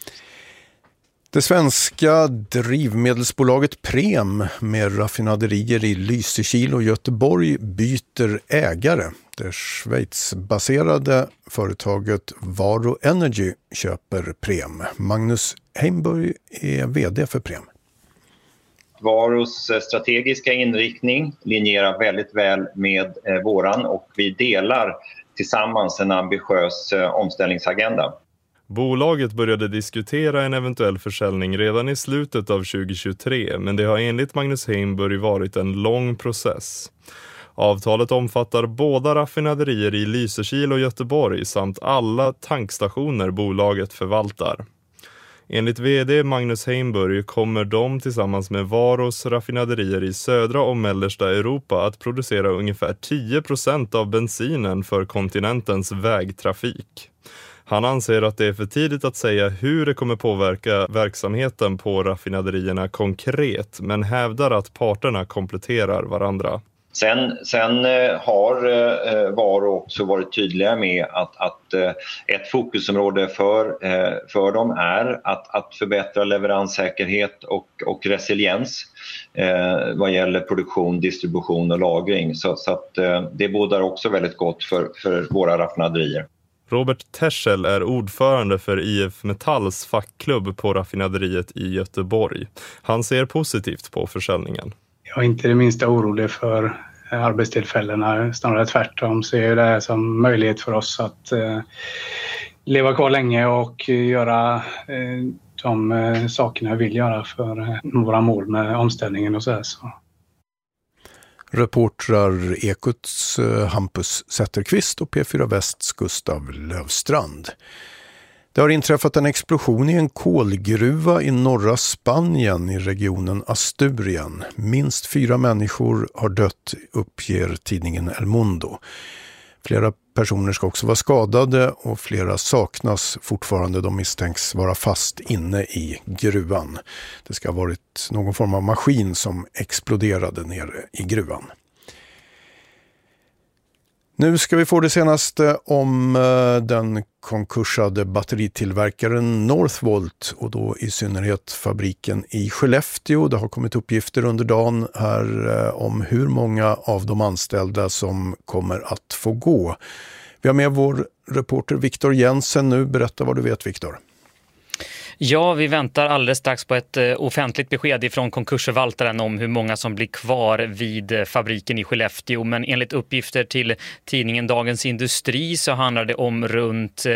Det svenska drivmedelsbolaget Prem med raffinaderier i Lysekil och Göteborg byter ägare. Det Schweizbaserade företaget Varo Energy köper Prem. Magnus Heimburg är vd för Prem. Varos strategiska inriktning linjerar väldigt väl med våran, och vi delar tillsammans en ambitiös omställningsagenda. Bolaget började diskutera en eventuell försäljning redan i slutet av 2023, men det har enligt Magnus Heimburg varit en lång process. Avtalet omfattar båda raffinaderier i Lysekil och Göteborg samt alla tankstationer bolaget förvaltar. Enligt vd Magnus Heimburg kommer de tillsammans med Varos raffinaderier i södra och mellersta Europa att producera ungefär 10% av bensinen för kontinentens vägtrafik. Han anser att det är för tidigt att säga hur det kommer påverka verksamheten på raffinaderierna konkret, men hävdar att parterna kompletterar varandra. Sen har Varo också varit tydliga med att ett fokusområde för dem är att förbättra leveranssäkerhet och resiliens vad gäller produktion, distribution och lagring. Så att det bådar också väldigt gott för våra raffinaderier. Robert Terschel är ordförande för IF Metalls fackklubb på raffinaderiet i Göteborg. Han ser positivt på försäljningen. Jag är inte det minsta orolig för arbetstillfällena, snarare tvärtom ser jag det här som möjlighet för oss att leva kvar länge och göra de sakerna jag vill göra för våra mål med omställningen och så. Reportrar Ekots Hampus Zetterqvist och P4 Västs Gustav Lövstrand. Det har inträffat en explosion i en kolgruva i norra Spanien i regionen Asturien. Minst 4 människor har dött, uppger tidningen El Mundo. Flera personer ska också vara skadade och flera saknas fortfarande. De misstänks vara fast inne i gruvan. Det ska ha varit någon form av maskin som exploderade nere i gruvan. Nu ska vi få det senaste om den konkursade batteritillverkaren Northvolt och då i synnerhet fabriken i Skellefteå. Det har kommit uppgifter under dagen här om hur många av de anställda som kommer att få gå. Vi har med vår reporter Viktor Jensen nu. Berätta vad du vet, Viktor. Ja, vi väntar alldeles strax på ett offentligt besked ifrån konkursförvaltaren om hur många som blir kvar vid fabriken i Skellefteå. Men enligt uppgifter till tidningen Dagens Industri så handlar det om runt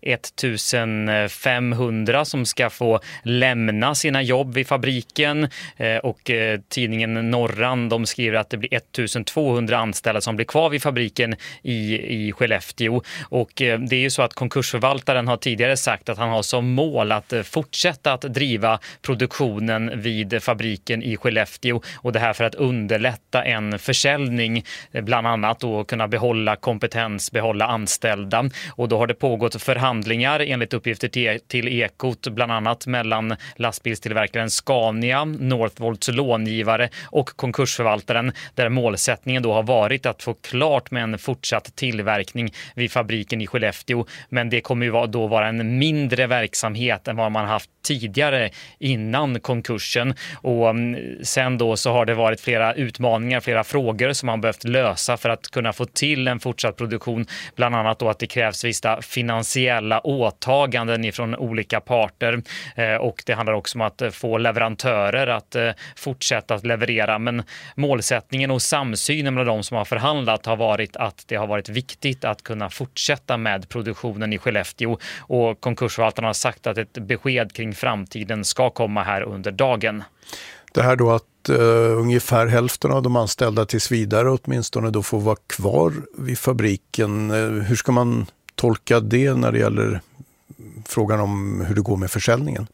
1500 som ska få lämna sina jobb vid fabriken. Och tidningen Norran, de skriver att det blir 1200 anställda som blir kvar vid fabriken i Skellefteå. Och det är ju så att konkursförvaltaren har tidigare sagt att han har som mål att fortsätta att driva produktionen vid fabriken i Skellefteå, och det här för att underlätta en försäljning, bland annat då kunna behålla kompetens, behålla anställda. Och då har det pågått förhandlingar enligt uppgifter till Ekot, bland annat mellan lastbilstillverkaren Scania, Northvolts långivare och konkursförvaltaren, där målsättningen då har varit att få klart med en fortsatt tillverkning vid fabriken i Skellefteå. Men det kommer ju då vara en mindre verksamhet än vad man haft tidigare innan konkursen, och sen då så har det varit flera utmaningar, flera frågor som man behövt lösa för att kunna få till en fortsatt produktion, bland annat då att det krävs vissa finansiella åtaganden ifrån olika parter, och det handlar också om att få leverantörer att fortsätta att leverera. Men målsättningen och samsynen med de som har förhandlat har varit att det har varit viktigt att kunna fortsätta med produktionen i Skellefteå, och konkursförvaltaren har sagt att ett besked kring framtiden ska komma här under dagen. Det här då att ungefär hälften av de anställda tills vidare åtminstone då får vara kvar vid fabriken. Hur ska man tolka det när det gäller frågan om hur det går med försäljningen?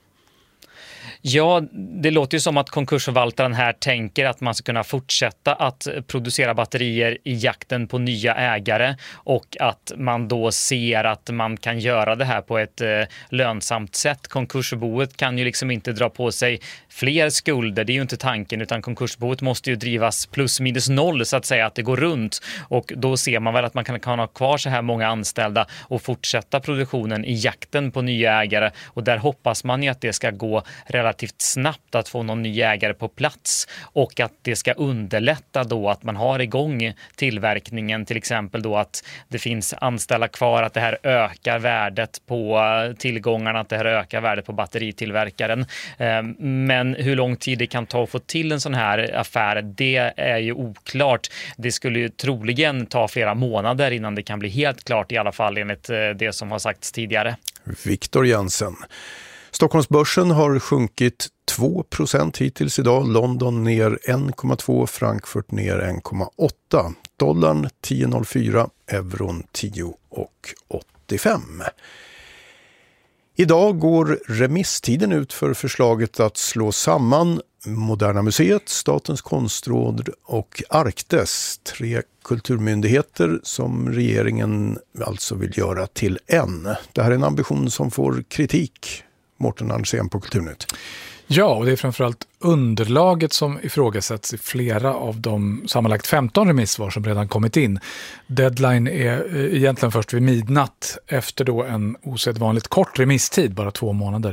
Ja, det låter ju som att konkursförvaltaren här tänker att man ska kunna fortsätta att producera batterier i jakten på nya ägare, och att man då ser att man kan göra det här på ett lönsamt sätt. Konkursboet kan ju liksom inte dra på sig fler skulder, det är ju inte tanken, utan konkursboet måste ju drivas plus minus noll så att säga, att det går runt, och då ser man väl att man kan ha kvar så här många anställda och fortsätta produktionen i jakten på nya ägare, och där hoppas man ju att det ska gå relativt snabbt att få någon ny ägare på plats, och att det ska underlätta då att man har igång tillverkningen, till exempel då att det finns anställda kvar, att det här ökar värdet på tillgångarna, att det här ökar värdet på batteritillverkaren. Men hur lång tid det kan ta att få till en sån här affär, det är ju oklart. Det skulle ju troligen ta flera månader innan det kan bli helt klart, i alla fall enligt det som har sagts tidigare. Viktor Jensen. Stockholmsbörsen har sjunkit 2% hittills idag. London ner 1,2, Frankfurt ner 1,8. Dollarn 10,04, euron 10,85. Idag går remisstiden ut för förslaget att slå samman Moderna Museet, Statens konstråd och Arktes, 3 kulturmyndigheter som regeringen alltså vill göra till en. Det här är en ambition som får kritik. Mårten Arntzen på Kulturnytt. Ja, och det är framförallt underlaget som ifrågasätts i flera av de sammanlagt 15 remissvar som redan kommit in. Deadline är egentligen först vid midnatt efter då en osedvanligt kort remisstid, bara 2 månader.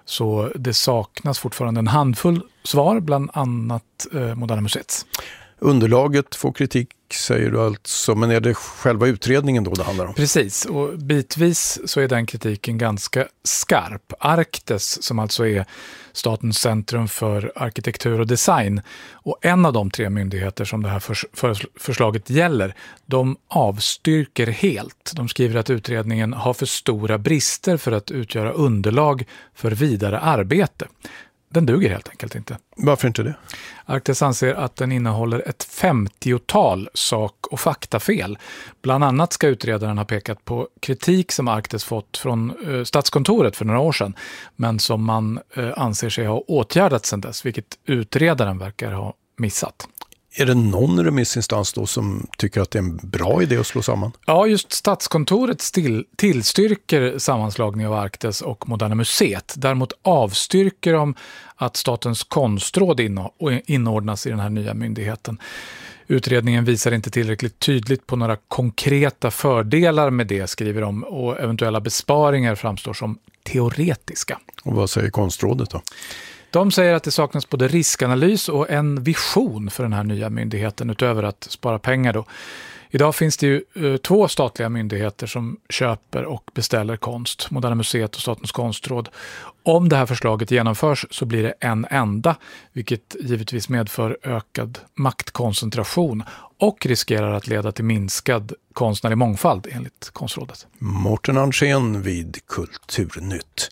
Så det saknas fortfarande en handfull svar, bland annat Moderna Museets. Underlaget får kritik, säger du alltså, men är det själva utredningen då det handlar om? Precis, och bitvis så är den kritiken ganska skarp. Arktes, som alltså är Statens centrum för arkitektur och design, och en av de 3 myndigheter som det här förslaget gäller, de avstyrker helt. De skriver att utredningen har för stora brister för att utgöra underlag för vidare arbete. Den duger helt enkelt inte. Varför inte det? Arktes anser att den innehåller ett 50-tal sak- och faktafel. Bland annat ska utredaren ha pekat på kritik som Arktes fått från Statskontoret för några år sedan, men som man anser sig ha åtgärdat sedan dess, vilket utredaren verkar ha missat. Är det någon remissinstans då som tycker att det är en bra idé att slå samman? Ja, just Statskontoret tillstyrker sammanslagning av Arktes och Moderna Museet. Däremot avstyrker de att Statens konstråd inordnas i den här nya myndigheten. Utredningen visar inte tillräckligt tydligt på några konkreta fördelar med det, skriver de, och eventuella besparingar framstår som teoretiska. Och vad säger konstrådet då? De säger att det saknas både riskanalys och en vision för den här nya myndigheten utöver att spara pengar då. Idag finns det ju 2 statliga myndigheter som köper och beställer konst, Moderna Museet och Statens konstråd. Om det här förslaget genomförs så blir det en enda, vilket givetvis medför ökad maktkoncentration och riskerar att leda till minskad konstnärlig mångfald enligt konstrådet. Mårten Arntzen vid Kulturnytt.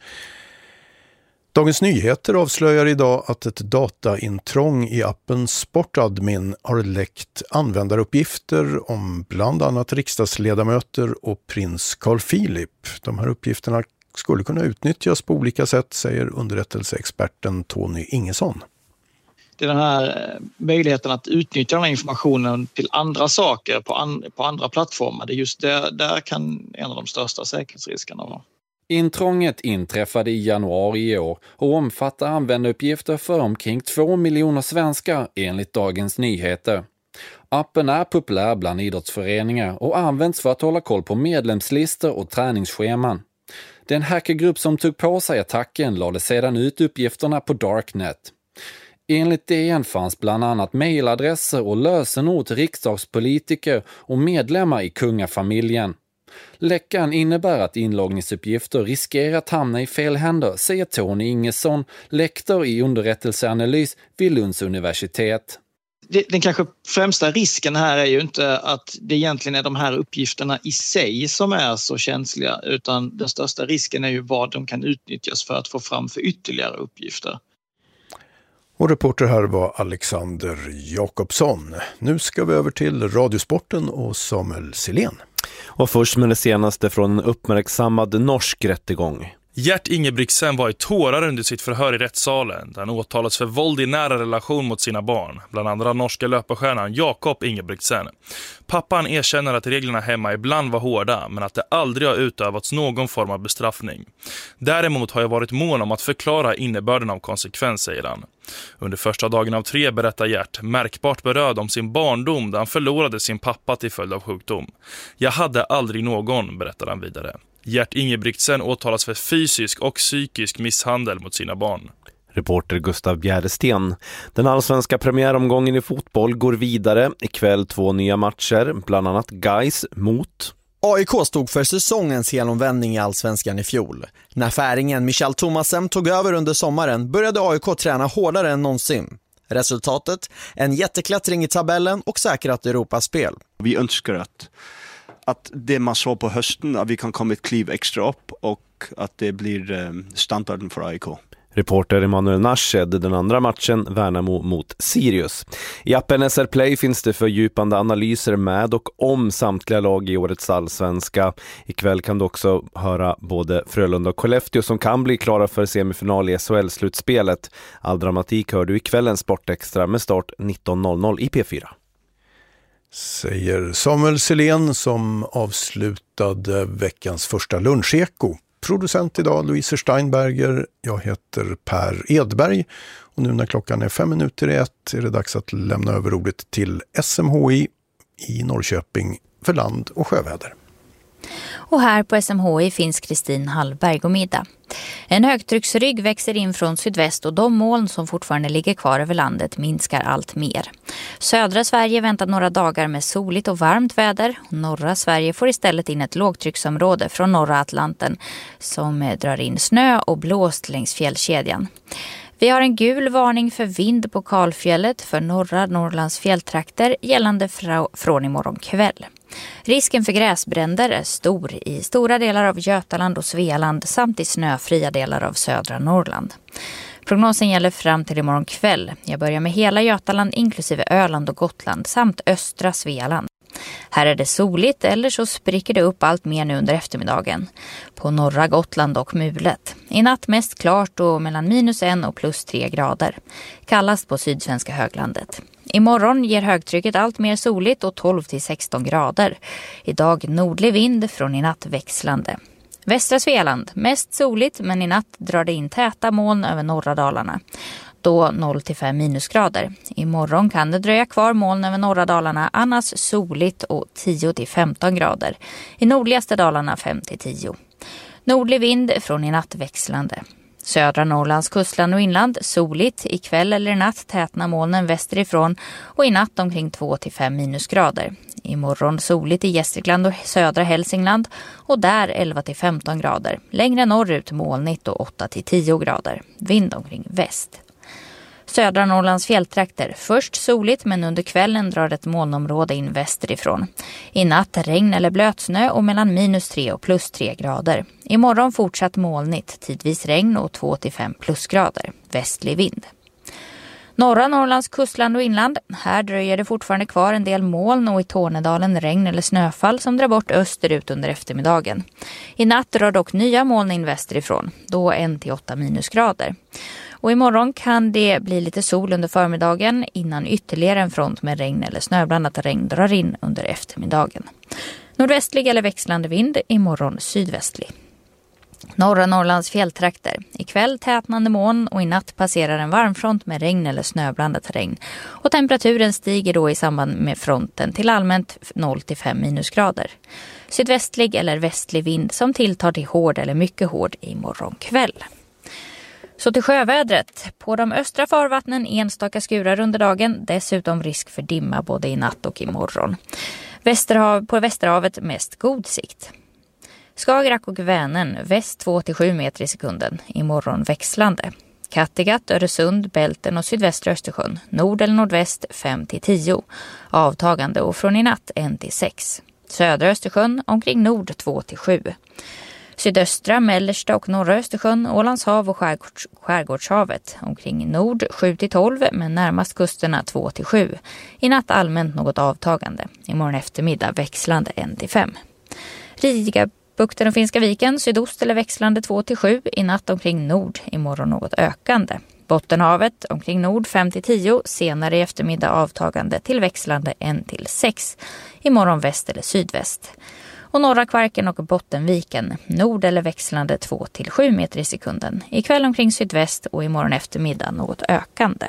Dagens Nyheter avslöjar idag att ett dataintrång i appen Sportadmin har läckt användaruppgifter om bland annat riksdagsledamöter och prins Carl Philip. De här uppgifterna skulle kunna utnyttjas på olika sätt, säger underrättelseexperten Tony Ingesson. Det är den här möjligheten att utnyttja den här informationen till andra saker på andra plattformar. Det är just där kan en av de största säkerhetsriskerna vara. Intrånget inträffade i januari i år och omfattar användaruppgifter för omkring 2 miljoner svenskar enligt Dagens Nyheter. Appen är populär bland idrottsföreningar och används för att hålla koll på medlemslistor och träningsscheman. Den hackergrupp som tog på sig attacken lade sedan ut uppgifterna på Darknet. Enligt DN fanns bland annat mejladresser och lösenord till riksdagspolitiker och medlemmar i kungafamiljen. Läckan innebär att inloggningsuppgifter riskerar att hamna i fel händer, säger Tony Ingesson, lektor i underrättelseanalys vid Lunds universitet. Den kanske främsta risken här är ju inte att det egentligen är de här uppgifterna i sig som är så känsliga, utan den största risken är ju vad de kan utnyttjas för att få fram för ytterligare uppgifter. Och reporter här var Alexander Jakobsson. Nu ska vi över till Radiosporten och Samuel Silén. Och först med det senaste från en uppmärksammad norsk rättegång. Gert Ingebrigtsen var i tårar under sitt förhör i rättssalen där han åtalats för våld i nära relation mot sina barn, bland andra norska löparstjärnan Jakob Ingebrigtsen. Pappan erkänner att reglerna hemma ibland var hårda, men att det aldrig har utövats någon form av bestraffning. Däremot har jag varit mån om att förklara innebörden av konsekvens, säger han. Under första dagen av 3 berättar Gert märkbart berörd om sin barndom där han förlorade sin pappa till följd av sjukdom. Jag hade aldrig någon, berättar han vidare. Gert Ingebrigtsen åtalas för fysisk och psykisk misshandel mot sina barn. Reporter Gustav Bjärresten. Den allsvenska premiäromgången i fotboll går vidare. Ikväll 2 nya matcher, bland annat Gais mot... AIK stod för säsongens helomvändning i allsvenskan i fjol. När färingen Michel Thomasen tog över under sommaren började AIK träna hårdare än någonsin. Resultatet? En jätteklättring i tabellen och säkrat Europaspel. Vi önskar att det man såg på hösten, att vi kan komma ett kliv extra upp och att det blir standarden för AIK. Reporter Emanuel Narshed, den andra matchen Värnamo mot Sirius. I appen SR Play finns det fördjupande analyser med och om samtliga lag i årets allsvenska. Ikväll kan du också höra både Frölunda och Skellefteå som kan bli klara för semifinal i SHL-slutspelet. All dramatik hör du i kvällens Sportextra med start 19.00 i P4. Säger Samuel Selén som avslutade veckans första luncheko. Producent idag Louise Steinberger, jag heter Per Edberg och nu när klockan är 5:05 är det dags att lämna över ordet till SMHI i Norrköping för land- och sjöväder. Och här på SMHI finns Kristin Hallberg och middag. En högtrycksrygg växer in från sydväst och de moln som fortfarande ligger kvar över landet minskar allt mer. Södra Sverige väntar några dagar med soligt och varmt väder. Norra Sverige får istället in ett lågtrycksområde från norra Atlanten som drar in snö och blåst längs fjällkedjan. Vi har en gul varning för vind på Kalfjället för norra Norrlands fjälltrakter gällande från imorgon kväll. Risken för gräsbränder är stor i stora delar av Götaland och Svealand samt i snöfria delar av södra Norrland. Prognosen gäller fram till imorgon kväll. Jag börjar med hela Götaland inklusive Öland och Gotland samt östra Svealand. Här är det soligt eller så spricker det upp allt mer nu under eftermiddagen. På norra Gotland och Mulet. I natt mest klart och mellan -1 och +3 grader. Kallast på sydsvenska höglandet. Imorgon ger högtrycket allt mer soligt och 12-16 grader. Idag nordlig vind från i natt växlande. Västra Svealand, mest soligt men i natt drar det in täta moln över norra Dalarna. Då 0-5 minusgrader. Imorgon kan det dröja kvar moln över norra Dalarna, annars soligt och 10-15 grader. I nordligaste Dalarna 5-10. Nordlig vind från i natt växlande. Södra Norrlands kustland och inland soligt, ikväll eller i natt tätna molnen västerifrån och i natt omkring 2-5 minusgrader. Imorgon soligt i Gästrikland och södra Hälsingland och där 11-15 grader. Längre norrut molnigt och 8-10 grader. Vind omkring väst. Södra Norrlands fjälltrakter. Först soligt men under kvällen drar ett molnområde in västerifrån. I natt regn eller blötsnö och mellan -3 och +3 grader. Imorgon fortsatt molnigt, tidvis regn och 2-5 plusgrader. Västlig vind. Norra Norrlands kustland och inland. Här dröjer det fortfarande kvar en del moln och i Tornedalen regn eller snöfall som drar bort österut under eftermiddagen. I natt drar dock nya moln in västerifrån, då 1-8 minusgrader. Och imorgon kan det bli lite sol under förmiddagen innan ytterligare en front med regn eller snöblandat regn drar in under eftermiddagen. Nordvästlig eller växlande vind, imorgon sydvästlig. Norra Norrlands fjälltrakter. Ikväll tätnande moln och i natt passerar en varmfront med regn eller snöblandat regn. Och temperaturen stiger då i samband med fronten till allmänt 0-5 minusgrader. Sydvästlig eller västlig vind som tilltar till hård eller mycket hård imorgon kväll. Så till sjövädret. På de östra farvattnen enstaka skurar under dagen. Dessutom risk för dimma både i natt och imorgon. På Västerhavet mest god sikt. Skagerrak och Vänern väst 2-7 meter i sekunden. Imorgon växlande. Kattegatt, Öresund, Bälten och sydvästra Östersjön. Nord eller nordväst 5-10. Avtagande och från i natt 1-6. Södra Östersjön omkring nord 2-7. Sydöstra, mellersta och norra Östersjön, Ålandshav och Skärgårdshavet. Omkring nord 7-12 men närmast kusterna 2-7. I natt allmänt något avtagande. Imorgon eftermiddag växlande 1-5. Rigabukten och Finska viken, sydost eller växlande 2-7. I natt omkring nord, imorgon något ökande. Bottenhavet omkring nord 5-10. Senare i eftermiddag avtagande till växlande 1-6. Imorgon väst eller sydväst. Och norra Kvarken och Bottenviken, nord eller växlande 2-7 meter i sekunden. Ikväll omkring sydväst och imorgon eftermiddag något ökande.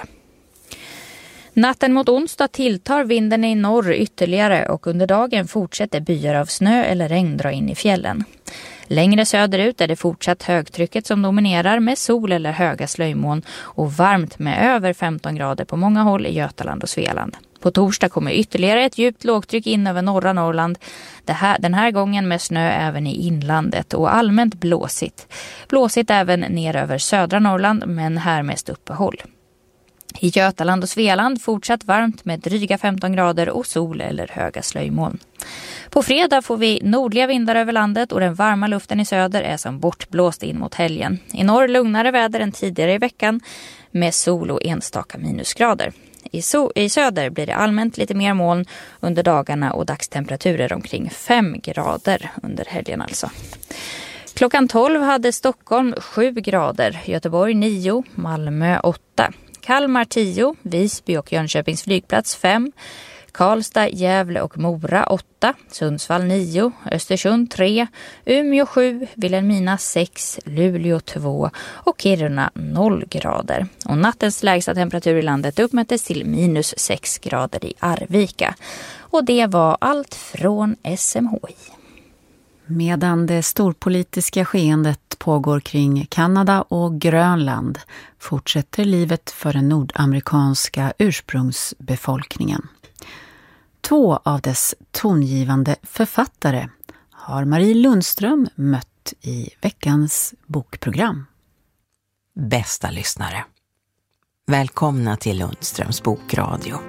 Natten mot onsdag tilltar vinden i norr ytterligare och under dagen fortsätter byar av snö eller regn dra in i fjällen. Längre söderut är det fortsatt högtrycket som dominerar med sol eller höga slöjmoln och varmt med över 15 grader på många håll i Götaland och Svealand. På torsdag kommer ytterligare ett djupt lågtryck in över norra Norrland. Den här gången med snö även i inlandet och allmänt blåsigt. Blåsigt även ner över södra Norrland men här mest uppehåll. I Götaland och Svealand fortsatt varmt med dryga 15 grader och sol eller höga slöjmoln. På På fredag får vi nordliga vindar över landet och den varma luften i söder är som bortblåst in mot helgen. I norr lugnare väder än tidigare i veckan med sol och enstaka minusgrader. I söder blir det allmänt lite mer moln under dagarna och dagstemperaturer omkring 5 grader under helgen alltså. Klockan 12 hade Stockholm 7 grader, Göteborg 9, Malmö 8, Kalmar 10, Visby och Jönköpings flygplats 5, Karlstad, Gävle och Mora 8, Sundsvall 9, Östersund 3, Umeå 7, Vilhelmina 6, Luleå 2 och Kiruna 0 grader. Och nattens lägsta temperatur i landet uppmättes till minus 6 grader i Arvika. Och det var allt från SMHI. Medan det storpolitiska skeendet pågår kring Kanada och Grönland fortsätter livet för den nordamerikanska ursprungsbefolkningen. 2 av dess tongivande författare har Marie Lundström mött i veckans bokprogram. Bästa lyssnare, välkomna till Lundströms bokradio.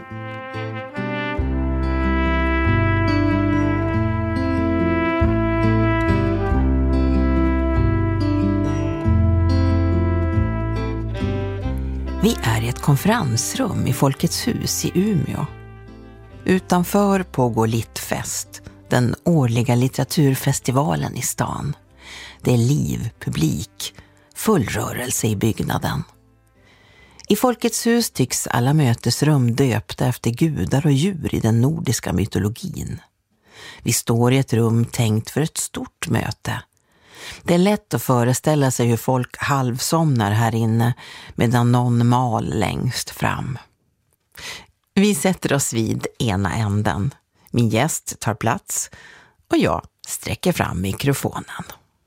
Vi är i ett konferensrum i Folkets hus i Umeå. Utanför pågår Littfest, den årliga litteraturfestivalen i stan. Det är liv, publik, full rörelse i byggnaden. I Folkets hus tycks alla mötesrum döpta efter gudar och djur i den nordiska mytologin. Vi står i ett rum tänkt för ett stort möte. Det är lätt att föreställa sig hur folk halvsomnar här inne medan någon mal längst fram. Vi sätter oss vid ena änden. Min gäst tar plats och jag sträcker fram mikrofonen.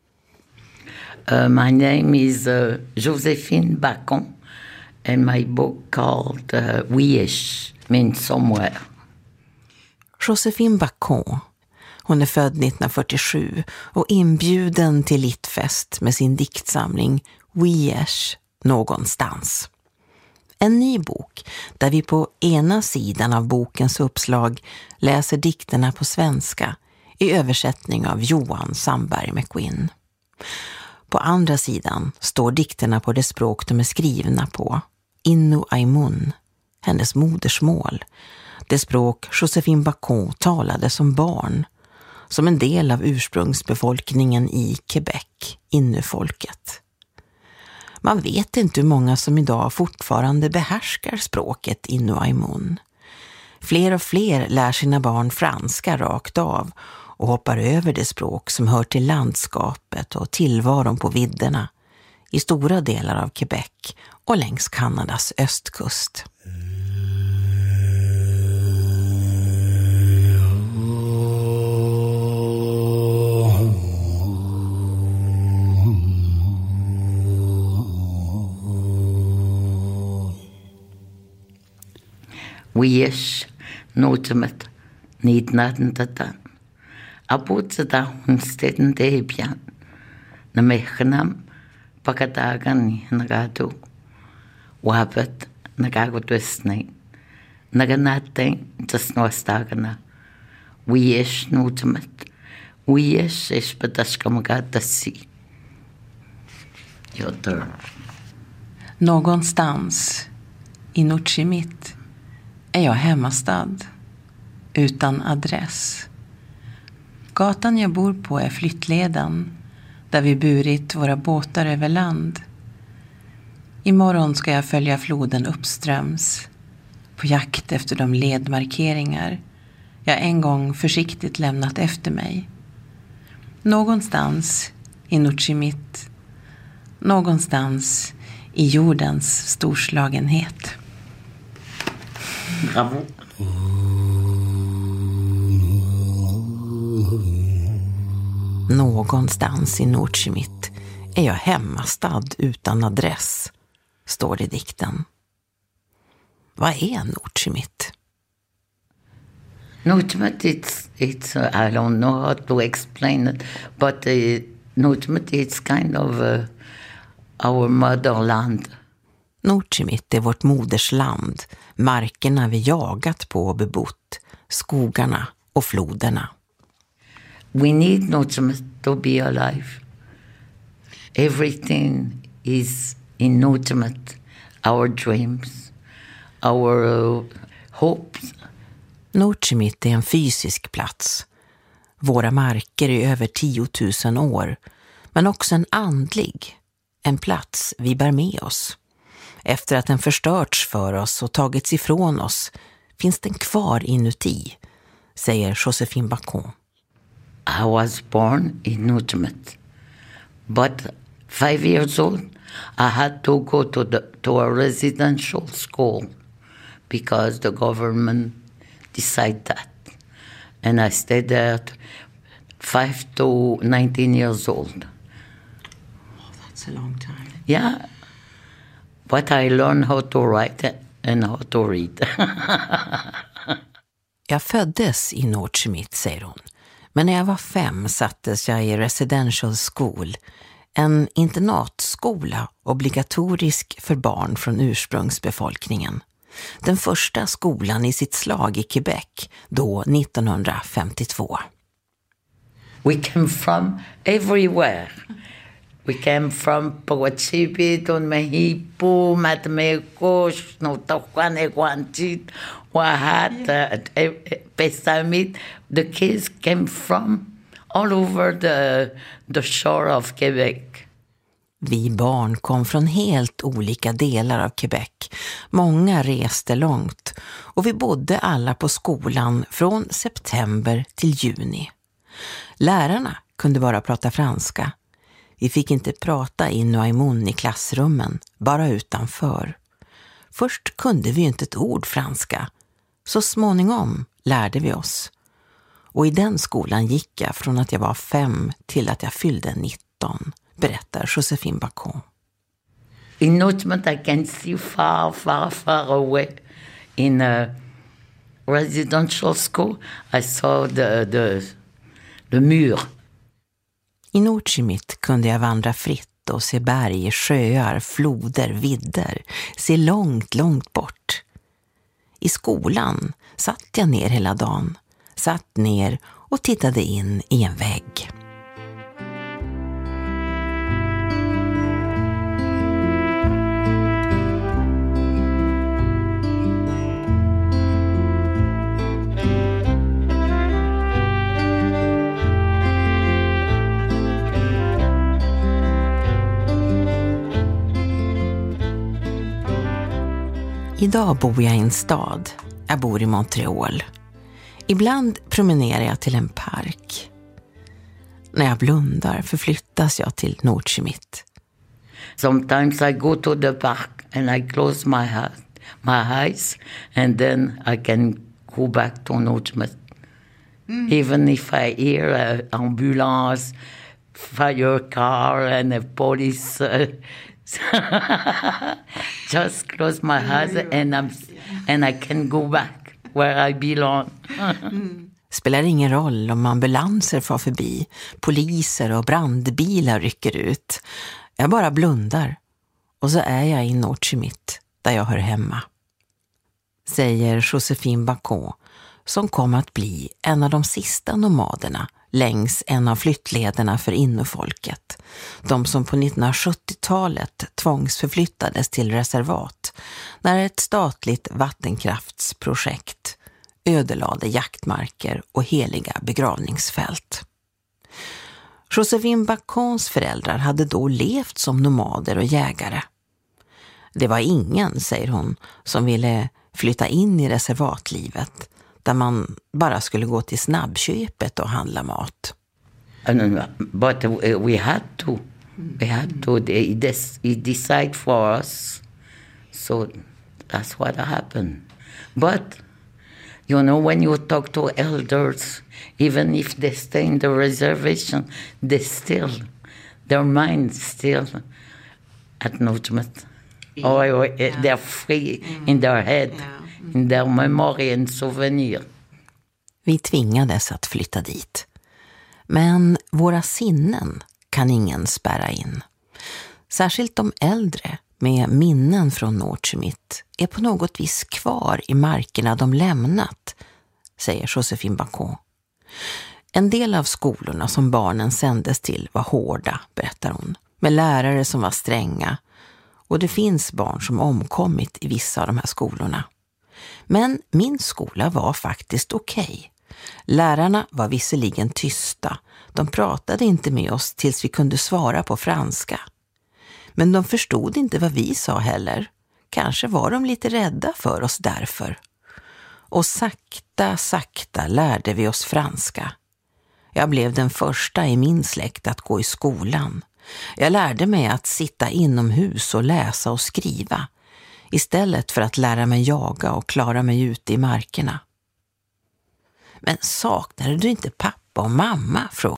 My name is Joséphine Bacon and my book called We-ish means somewhere. Joséphine Bacon. Hon är född 1947 och inbjuden till Littfest med sin diktsamling We-ish någonstans. En ny bok där vi på ena sidan av bokens uppslag läser dikterna på svenska i översättning av Johan Sandberg McQueen. På andra sidan står dikterna på det språk de är skrivna på, Innu Aimun, hennes modersmål, det språk Joséphine Bacon talade som barn, som en del av ursprungsbefolkningen i Quebec, Innu-folket. Man vet inte hur många som idag fortfarande behärskar språket Innu Aimun. Fler och fler lär sina barn franska rakt av och hoppar över det språk som hör till landskapet och tillvaron på vidderna i stora delar av Quebec och längs Kanadas östkust. We-ish notemet nidnadendatan. Abutsada hunsteden debian. Namechnam pakadagan nagado. Wabet nagagodwesnain. Naganatain tasnwastagana. We-ish notemet. We-ish ish badashkamagadasi. Your turn. Någonstans i Nordchimit är jag hemmastad, utan adress. Gatan jag bor på är flyttleden, där vi burit våra båtar över land. Imorgon ska jag följa floden uppströms, på jakt efter de ledmarkeringar jag en gång försiktigt lämnat efter mig. Någonstans i Nordchimit, någonstans i jordens storslagenhet. Bravo. Någonstans i Nordchimit är jag hemmastad utan adress, står det i dikten. Vad är Nordchimit? Nordchimit, it's I don't know how to explain it, but Nordchimit it's kind of our motherland. Nordchimit är vårt modersland, markerna vi jagat på och bebott, skogarna och floderna. We need Nordström to be alive. Everything is in Nordström, our dreams, our hopes. Nordström är en fysisk plats. Våra marker är över 10 000 år, men också en andlig, en plats vi bär med oss. Efter att den förstörts för oss och tagits ifrån oss finns den kvar inuti, säger Joséphine Bacon. I was born in Nordström, but 5 years old I had to go to a residential school because the government decided that. And I stayed there 5 to 19 years old. Oh, that's a long time. Yeah, but I learned how to write and how to read. Jag föddes i Nordström, säger hon. Men när jag var 5 sattes jag i residential school, en internatskola obligatorisk för barn från ursprungsbefolkningen. Den första skolan i sitt slag i Quebec, då 1952. We came from everywhere. We came from Pochipit, Mexico, Matameco, Snotoquanequanchit, Oaxaca, Pesamit. The kids came from all over the shore of Quebec. Vi barn kom från helt olika delar av Quebec. Många reste långt och vi bodde alla på skolan från september till juni. Lärarna kunde bara prata franska. Vi fick inte prata in och imun i klassrummen, bara utanför. Först kunde vi inte ett ord franska. Så småningom lärde vi oss. Och i den skolan gick jag från att jag var 5 till att jag fyllde 19, berättar Joséphine Bacon. In Nordström I can see far, far, far away. In a residential school I saw the mur. I Nordström kunde jag vandra fritt och se berg, sjöar, floder, vidder. Se långt, långt bort. I skolan satt jag ner hela dagen. Satt ner och tittade in i en vägg. Idag bor jag i en stad. Jag bor i Montreal. Ibland promenerar jag till en park. När jag blundar förflyttas jag till Nordström. Sometimes I go to the park and I close my eyes and then I can go back to Nordström. Even if I hear an ambulance, fire car and a police, just close my eyes and I can go back where I belong. Spelar ingen roll om ambulanser far förbi, poliser och brandbilar rycker ut. Jag bara blundar och så är jag i Nordström, där jag hör hemma. Säger Joséphine Bacon, som kom att bli en av de sista nomaderna längs en av flyttlederna för innofolket. De som på 1970-talet tvångsförflyttades till reservat när ett statligt vattenkraftsprojekt ödelade jaktmarker och heliga begravningsfält. Joséphine Bacons föräldrar hade då levt som nomader och jägare. Det var ingen, säger hon, som ville flytta in i reservatlivet där man bara skulle gå till snabbköpet och handla mat. But we had to. We had to. He decided for us. So that's what happened. But, you know, when you talk to elders, even if they stay in the reservation, their mind's still at Nordström. Or they're free in their head, in their memory and souvenir. Vi tvingades att flytta dit. Men våra sinnen kan ingen spärra in. Särskilt de äldre med minnen från Nordström är på något vis kvar i markerna de lämnat, säger Joséphine Bacon. En del av skolorna som barnen sändes till var hårda, berättar hon, med lärare som var stränga. Och det finns barn som omkommit i vissa av de här skolorna. Men min skola var faktiskt okej. Lärarna var visserligen tysta. De pratade inte med oss tills vi kunde svara på franska. Men de förstod inte vad vi sa heller. Kanske var de lite rädda för oss därför. Och sakta lärde vi oss franska. Jag blev den första i min släkt att gå i skolan. Jag lärde mig att sitta inomhus och läsa och skriva. Istället för att lära mig jaga och klara mig ute i markerna. Men saknade du inte pappa och mamma? Frågade